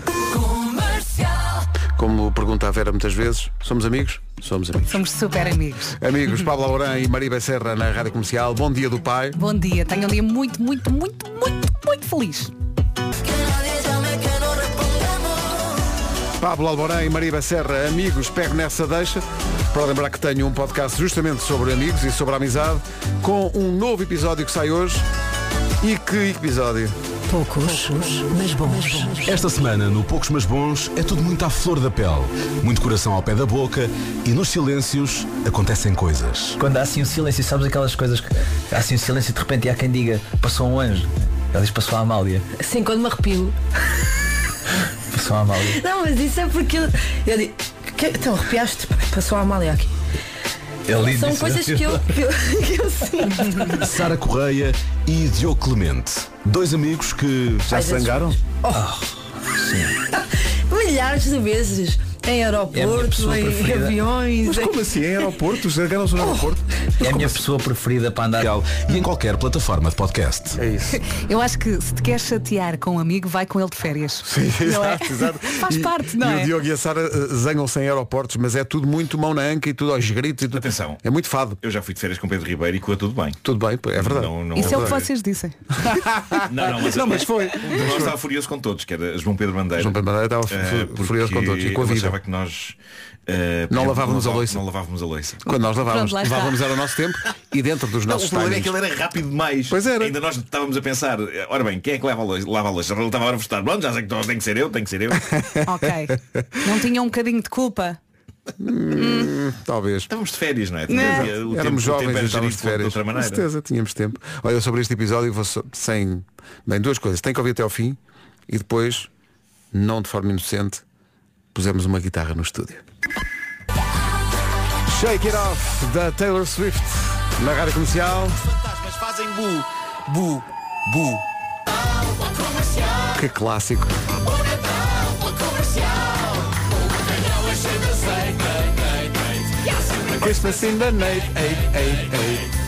Como pergunta a Vera muitas vezes, somos amigos? Somos amigos. Somos super amigos. Amigos, Pablo Alborán e Maria Becerra na Rádio Comercial. Bom dia do pai. Bom dia. Tenho um dia muito, muito, muito, muito, muito feliz. Pablo Alborán e Maria Becerra, amigos, pego nessa deixa. Para lembrar que tenho um podcast justamente sobre amigos e sobre a amizade, com um novo episódio que sai hoje. E que episódio? Poucos, mas bons. Esta semana, no Poucos Mas Bons, é tudo muito à flor da pele. Muito coração ao pé da boca e nos silêncios acontecem coisas. Quando há assim um silêncio, sabes aquelas coisas que há assim um silêncio e de repente há quem diga passou um anjo. Ela diz passou a Amália. Sim, quando me arrepio. Passou a Amália. Não, mas isso é porque eu, eu digo, que, então arrepiaste, passou a Amália aqui. Ele São disse- coisas que eu, que eu, que eu sinto. Sara Correia e Diogo Clemente. Dois amigos que já Ai, se zangaram? Milhares de vezes. Em É a minha aeroportos, pessoa em preferida. aviões. Mas em- como assim? Em aeroportos? Zangaram-se no aeroporto? É a minha pessoa preferida para andar. E em qualquer plataforma de podcast. É isso. Eu acho que se te queres chatear com um amigo, vai com ele de férias. Sim, Não é? exato, exato. Faz E- parte, não e é? o Diogo e a Sara eh, zangam-se em aeroportos, mas é tudo muito mão na anca e tudo aos gritos e tudo. Atenção. É muito fado. Eu já fui de férias com Pedro Ribeiro e correu tudo bem. Tudo bem, é verdade. Não, não, Isso é o que não, vocês dissem. não, não, mas, Não, mas foi. Um de nós estava furioso com todos, que era João Pedro Bandeira. João Pedro Bandeira estava Eh, fu- furioso com todos e com a ele vida. achava que nós eh, Não por exemplo, lavávamos a não louça. Não lavávamos a louça. Quando nós lavávamos, Pronto, lá está. lavávamos era o nosso tempo e dentro dos Não, nossos o problema é que timings. ele era rápido demais. Pois era. Ainda nós estávamos a pensar, ora bem, quem é que lava a louça? Lava a louça? Ele estava a votar, pronto, já sei que todos tem que ser eu, tem que ser eu. Ok. Não tinha um bocadinho de culpa? Hum, talvez. Estávamos de férias, não é? Não. O tempo- Éramos o jovens tempo e era estávamos gerido de férias. de outra Com maneira. certeza, tínhamos tempo. Olha, sobre este episódio vou só- sem. Bem, duas coisas. Tem que ouvir até ao fim e depois, não de forma inocente, pusemos uma guitarra no estúdio. Shake It Off da Taylor Swift na Rádio Comercial. Fantasmas fazem bu, bu, bu. Que clássico. Christmas in the night, eight, eight, eight.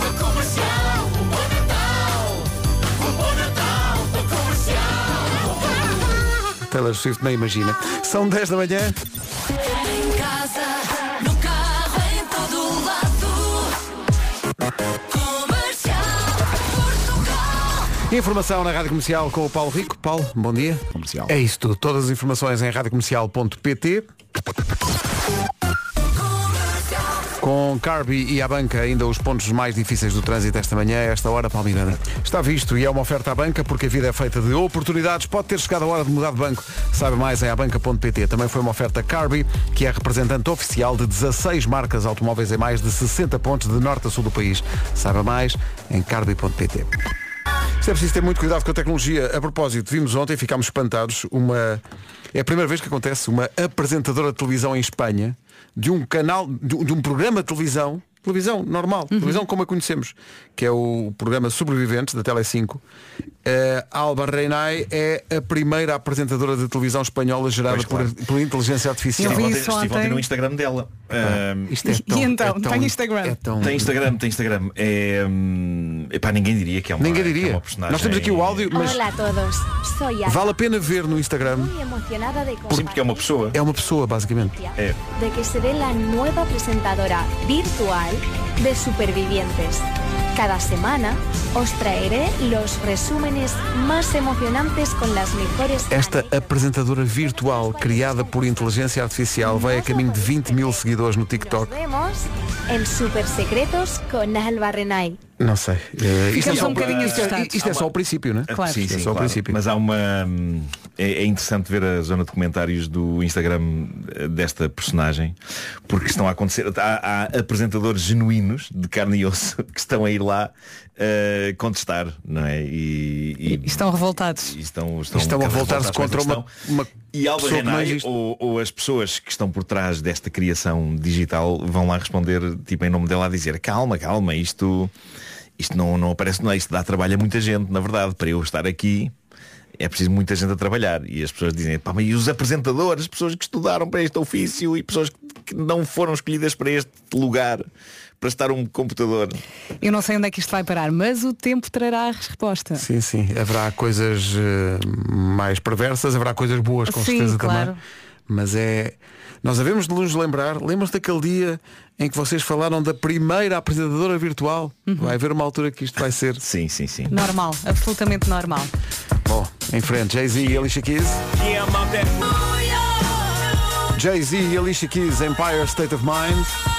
Taylor Swift nem imagina. São dez da manhã. Em casa, no carro, em todo lado. Comercial, Portugal. Informação na Rádio Comercial com o Paulo Rico. Paulo, bom dia. Comercial. É isso tudo. Todas as informações em radiocomercial ponto pt. Com Carby e a banca, ainda os pontos mais difíceis do trânsito esta manhã, a esta hora, Paulo Miranda. Está visto e é uma oferta à banca, porque a vida é feita de oportunidades. Pode ter chegado a hora de mudar de banco. Saiba mais em abanca ponto pt. Também foi uma oferta Carby, que é representante oficial de dezasseis marcas automóveis em mais de sessenta pontos de norte a sul do país. Saiba mais em carby ponto pt. Isto é preciso ter muito cuidado com a tecnologia. A propósito, vimos ontem, ficámos espantados, uma... é a primeira vez que acontece uma apresentadora de televisão em Espanha, de um canal, de um de um programa de televisão, televisão normal, uhum. televisão como a conhecemos, que é o programa Sobreviventes da Tele cinco. Uh, Alba Reinay é a primeira apresentadora de televisão espanhola gerada pois, claro. por, por inteligência artificial. Eu vi isso ontem. Estive ontem no Instagram dela. Uh, Isto é tão, e então, é tão, tem Instagram? É tão... Tem Instagram, tem Instagram. É, hum, epá, ninguém diria que é uma, ninguém diria. É uma personagem. Nós temos aqui o áudio, mas Hola a todos, soy Ana. vale a pena ver no Instagram. Muy emocionada de Sim, porque é uma pessoa. É uma pessoa, basicamente. É. de que seré la nueva presentadora virtual de Supervivientes. Cada semana os traeré los resúmenes más emocionantes con las mejores. Esta apresentadora virtual criada por inteligência artificial vai a caminho de vinte mil seguidores no TikTok. Nos vemos en Super Secretos con Alba Renay. Não sei. Uh, isto, é só, um bocadinho isto, é, assustados. isto é só o princípio, não é? Claro. Sim, sim, é só claro. o princípio. Mas há uma. É, é interessante ver a zona de comentários do Instagram desta personagem, porque estão a acontecer. Há, há apresentadores genuínos de carne e osso que estão a ir lá uh, contestar, não é? E, e, e estão revoltados. E estão, estão, estão a voltar-se contra uma, uma E Alba Renay ou, ou as pessoas que estão por trás desta criação digital vão lá responder, tipo, em nome dela, a dizer calma, calma, isto. Isto não, não aparece, não é? Isto dá trabalho a muita gente, na verdade. Para eu estar aqui é preciso muita gente a trabalhar. E as pessoas dizem, pá, mas e os apresentadores, as pessoas que estudaram para este ofício e pessoas que não foram escolhidas para este lugar, para estar um computador. Eu não sei onde é que isto vai parar, mas o tempo trará a resposta. Sim, sim. Haverá coisas uh, mais perversas, haverá coisas boas, com sim, certeza claro. também. Mas é... Nós havemos de nos lembrar, lembram-se daquele dia em que vocês falaram da primeira apresentadora virtual? Uhum. Vai haver uma altura que isto vai ser... Sim, sim, sim. Normal, absolutamente normal. Bom, em frente, Jay-Z e Alicia Keys. Jay-Z e Alicia Keys, Empire State of Mind.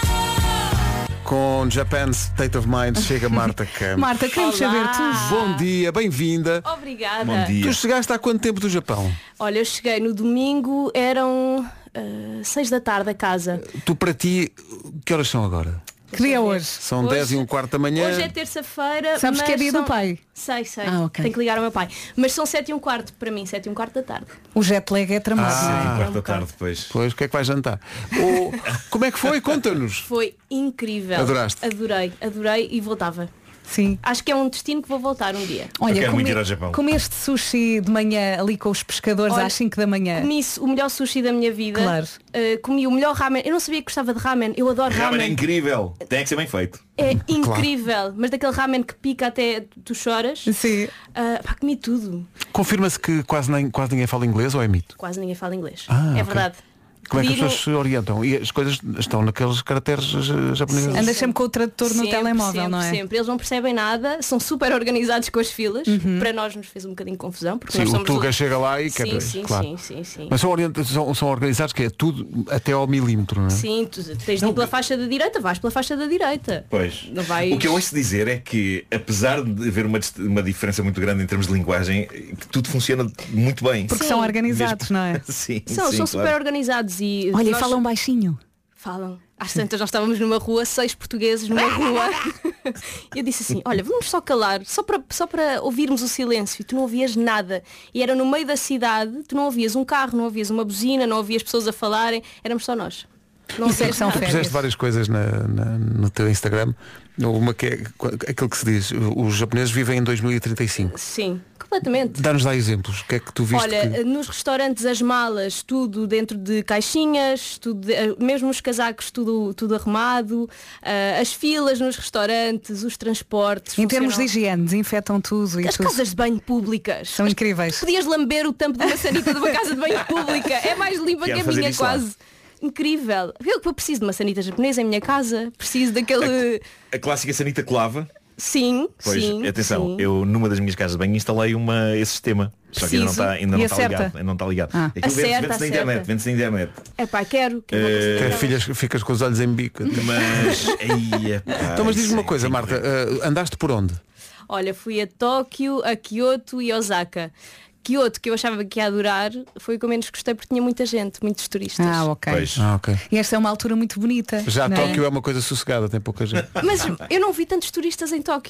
Com Japan State of Mind chega Marta Campos. Marta, queremos Olá. saber tudo. Bom dia, bem-vinda. Obrigada. Bom dia. Tu chegaste há quanto tempo do Japão? Olha, eu cheguei no domingo, eram uh, seis da tarde a casa. Tu para ti, que horas são agora? Que dia é hoje? São Hoje- dez e um quarto da manhã. Hoje é terça-feira. Sabes mas que é dia são... do pai? Sei, sei. Ah, ok. Tenho que ligar ao meu pai. Mas são sete e um quarto para mim, sete e um quarto da tarde. O jet lag é tramado. Ah, não é? Sete e quarto um da bocado. tarde depois. Pois, o que é que vais jantar? Ou, como é que foi? Conta-nos. Foi incrível. Adoraste? Adorei, adorei e voltava. Sim. Acho que é um destino que vou voltar um dia. Eu Olha, quero muito come- ir ao Japão. comeste sushi de manhã ali com os pescadores Olha, às cinco da manhã. Comi o melhor sushi da minha vida. Claro. Uh, comi o melhor ramen. Eu não sabia que gostava de ramen. Eu adoro Ramen ramen. é incrível. Tem que ser bem feito. É incrível. Mas daquele ramen que pica até tu choras. Sim. Uh, pá, comi tudo. Confirma-se que quase, nem, quase ninguém fala inglês ou é mito? Quase ninguém fala inglês. Ah, é ok. verdade. Como é que as Digo- pessoas se orientam? E as coisas estão naqueles caracteres eh, japoneses? Andas sempre com o tradutor no Sempre, telemóvel, sempre, não é? Sempre. Eles não percebem nada, são super organizados com as filas. Para nós nos fez um bocadinho de confusão. Porque Sim, nós o somos Tuga chega lá e sim, quer sim, claro. sim, sim, sim. Mas são, orienta- são, são organizados que é tudo até ao milímetro, não é? Sim, tu tens de ir pela faixa da direita, vais pela faixa da direita. Pois. Não vais... O que eu ouço dizer é que, apesar de haver uma, dist- uma diferença muito grande em termos de linguagem, que tudo funciona muito bem. Porque Sim. são organizados, não é? Sim, São, sim, são claro. super organizados e Olha, e nós- falam baixinho. Falam. Às tantas nós estávamos numa rua, seis portugueses numa rua. E eu disse assim, olha, vamos só calar, só para, só para ouvirmos o silêncio. E tu não ouvias nada. E era no meio da cidade, tu não ouvias um carro, não ouvias uma buzina, não ouvias pessoas a falarem, éramos só nós. Não Isso é que ouvias são nada. férias. Puseste várias coisas na, na- no teu Instagram. Uma que é aquilo que se diz, os japoneses vivem em dois mil e trinta e cinco. Sim, completamente. Dá-nos lá exemplos. O que é que tu viste? Olha, que... nos restaurantes as malas, tudo dentro de caixinhas, tudo de- eh, mesmo os casacos, tudo, tudo arrumado, eh, as filas nos restaurantes, os transportes. Em termos de funcionam- higiene, desinfetam tudo e As tudo. casas de banho públicas. São incríveis. Podias lamber o tampo de uma sanita de uma casa de banho pública. É mais limpa Quero que a fazer minha isso lá. quase. Incrível. Eu, eu preciso de uma sanita japonesa em minha casa. Preciso daquele. A clássica sanita colava. Sim, Pois, sim. atenção, sim. eu numa das minhas casas de banho instalei uma, esse sistema. Só que ainda não Preciso. está, ainda não E está acerta? ligado. Ainda não está ligado. Ah. Aquilo vende-se Acerta, vende-se na acerta. internet, vende-se na internet. É pá, quero. quero uma Eh, coisa Até daquela. filhas, ficas com os olhos em bico. Mas aí é pá, Então, mas diz-me isso uma é- coisa, tem que Marta. ver. eh, andaste por onde? Olha, fui a Tóquio, a Kyoto e a Osaka. Kyoto, que eu achava que ia adorar, foi o que eu menos gostei porque tinha muita gente, muitos turistas. Ah, ok. Pois. Ah, ok. E esta é uma altura muito bonita. Já não é? Tóquio é uma coisa sossegada, tem pouca gente. Mas eu não vi tantos turistas em Tóquio.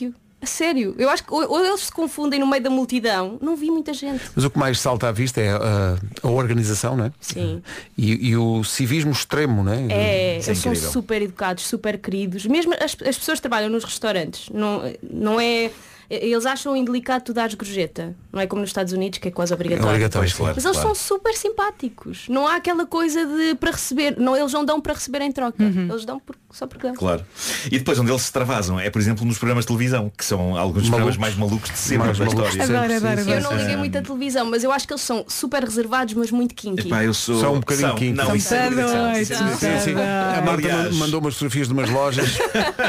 A sério, eu acho que ou, ou eles se confundem no meio da multidão, não vi muita gente. Mas o que mais salta à vista é a, a organização, não é? Sim. E, e o civismo extremo, não é? É, Isso eles são incrível. super educados, super queridos. Mesmo as, as pessoas que trabalham nos restaurantes, não, não é. Eles acham indelicado tu dares gorjeta. Não é como nos Estados Unidos, que é quase obrigatório. É obrigatório, claro, Mas eles claro. são super simpáticos. Não há aquela coisa de para receber. Não, eles não dão para receber em troca. Eles dão por, só porque dão. Claro. E depois onde eles se travasam é, por exemplo, nos programas de televisão, que são alguns dos programas mais malucos de sempre Mais da malucos história. de sempre. Adoro, adoro, Eu adoro. não liguei muito à televisão, mas eu acho que eles são super reservados, mas muito kinky. Epá, eu sou... São um bocadinho são, kinky. Não, São isso é doidos, verdade, isso é são verdade. Sim, sim. A Marta Aliás- mandou umas fotografias de umas lojas.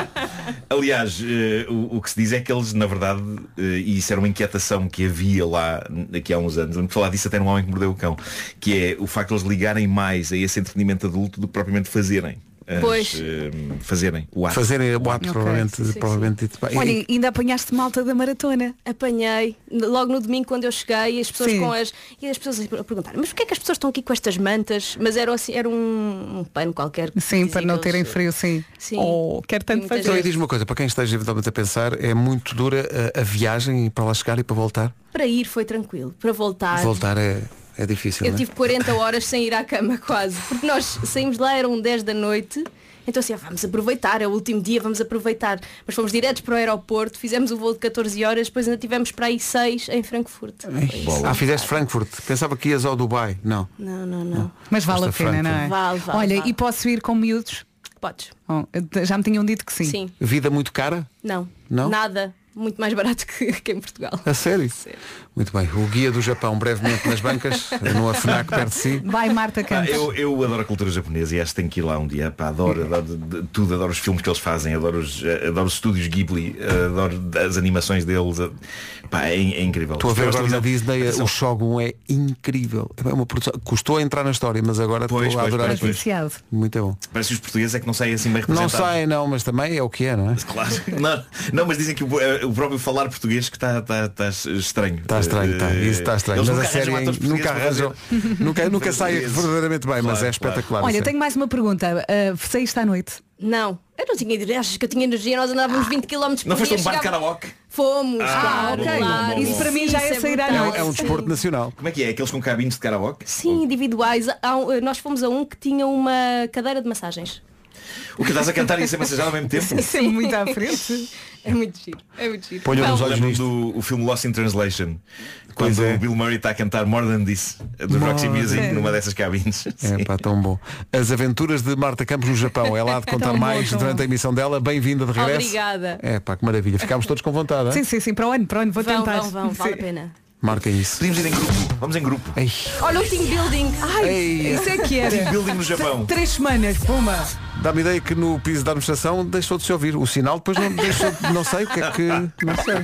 Aliás, eh, o, o que se diz é que eles, na verdade, eh, e isso era uma inquietação que havia lá aqui há uns anos, lembro de falar disso até num Homem que Mordeu o Cão, que é o facto de eles ligarem mais a esse entretenimento adulto do que propriamente fazerem. As, Pois. eh, fazerem o ato. Fazerem o ato, Ok. provavelmente. Sim, sim. provavelmente bem, Olha, ainda apanhaste malta da maratona. Apanhei, logo no domingo quando eu cheguei, as pessoas Sim. com as. E as pessoas a perguntaram, mas porquê é que as pessoas estão aqui com estas mantas? Mas era, assim, era um, um pano qualquer. que Sim, dizia para não que terem eles- frio, sim. Sim. Oh, quero tanto Muita Então, e fazer. diz-me uma coisa, para quem esteja eventualmente a pensar, é muito dura a, a viagem para lá chegar e para voltar? Para ir foi tranquilo, para voltar. Voltar é, é difícil, Eu não é? tive quarenta horas sem ir à cama quase. Porque nós saímos de lá, eram dez da noite. Então assim, ah, vamos aproveitar, é o último dia, vamos aproveitar. Mas fomos diretos para o aeroporto, fizemos o voo de catorze horas, depois ainda tivemos para aí seis em Frankfurt. Foi isso. Ah, fizeste Frankfurt. Pensava que ias ao Dubai. Não. Não, não, não. Mas vale a Esta pena, não é? Frankfurt. Vale, vale, Olha, vale. e posso ir com miúdos? Podes. Oh, já me tinham dito que sim. Sim. Vida muito cara? Não. Não? Nada. Muito mais barato que, que em Portugal. A sério? Muito bem. O Guia do Japão brevemente nas bancas, numa FNAC perto de si. Vai, Marta Pá, Campos. eu, eu adoro a cultura japonesa e acho que tenho que ir lá um dia. Pá, adoro, adoro de- de- tudo, adoro os filmes que eles fazem, adoro os, eh, adoro os estúdios Ghibli, eh, adoro as animações deles. eh, Pá, é, é incrível. Estou a ver Os agora na programas de Disney, televisão- o Shogun é incrível. É uma produção. Custou a entrar na história, mas agora Pois, estou a pois, adorar pois, aquilo. pois. Viciado. Muito bom. Parece que os portugueses é que não saem assim bem Não representados. sai, não, mas também é o que é, não é? Claro. Não, não, mas dizem que o, eh, o próprio falar português que está tá, tá estranho. Está estranho, está. Eh, Isso está estranho. eles Mas nunca a série arranjam atores nunca portugueses para arranjam. fazer. Nunca, nunca sai Portugueses. verdadeiramente bem, mas Claro, é espetacular. Olha, a série. tenho mais uma pergunta. Uh, saíste à noite? Não. Eu não tinha energia, achas que eu tinha energia, nós andávamos vinte quilómetros por Não foste a dia. um bar de chegava- karaoke? Fomos, Ah, claro, bom, claro. bom, bom, Isso bom. para mim já é Isso sair à brutal. noite. É um desporto Sim. nacional. Como é que é? Aqueles com cabines de karaoke? Sim, individuais. Há um- nós fomos a um que tinha uma cadeira de massagens. O que estás a cantar e a ser massajado ao mesmo tempo? Isso é muito à frente. É muito giro, é muito giro. Ponham nos Não, olhos Lembro-me nisto. do o filme Lost in Translation, Pois quando é. o Bill Murray está a cantar More Than This do More Roxy Music Than- numa dessas cabines. É pá, tão bom. As aventuras de Marta Campos no Japão. É lá de contar Tão bom, mais tão durante bom. a emissão dela. Bem-vinda de regresso. Obrigada. É pá, que maravilha. Ficámos todos com vontade, Sim, hein? sim, sim, para o ano, para o ano, vou Vão, tentar. vão, vão, vale a Sim. pena. Marquem isso. Podíamos ir em grupo. Vamos em grupo. Ei. Olha o team building. Ai, Ei. Isso é que era. Team building no Japão. Três semanas, puma. Dá-me ideia que no piso da administração deixou de se ouvir. O sinal depois não deixou de, não sei o que é que. Não sei.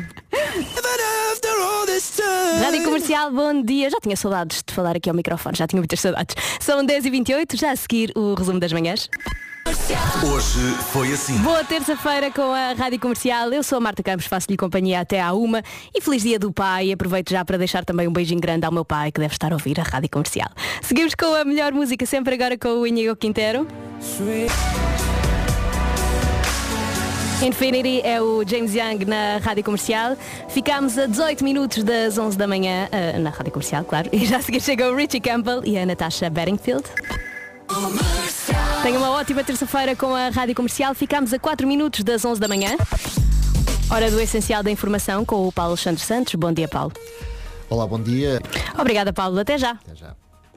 Rádio Comercial, bom dia. Já tinha saudades de falar aqui ao microfone, já tinha muitas saudades. São dez e vinte e oito, já a seguir o resumo das manhãs. Hoje foi assim. Boa terça-feira com a Rádio Comercial. Eu sou a Marta Campos, faço-lhe companhia até à uma. E feliz dia do pai. Aproveito já para deixar também um beijinho grande ao meu pai, que deve estar a ouvir a Rádio Comercial. Seguimos com a melhor música sempre agora com o Íñigo Quintero. Infinity é o James Young na Rádio Comercial. Ficámos a dezoito minutos das onze da manhã uh, na Rádio Comercial, claro. E já a seguir chega o Richie Campbell e a Natasha Bedingfield. Tenha uma ótima terça-feira com a Rádio Comercial. Ficámos a quatro minutos das onze da manhã. Hora do Essencial da Informação com o Paulo Alexandre Santos. Bom dia, Paulo. Olá, bom dia. Obrigada, Paulo. Até já. Até já.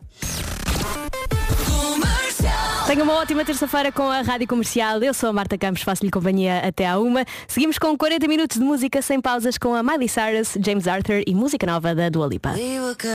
Tenha uma ótima terça-feira com a Rádio Comercial. Eu sou a Marta Campos, faço-lhe companhia até à uma. Seguimos com quarenta minutos de música sem pausas com a Miley Cyrus, James Arthur e música nova da Dua Lipa.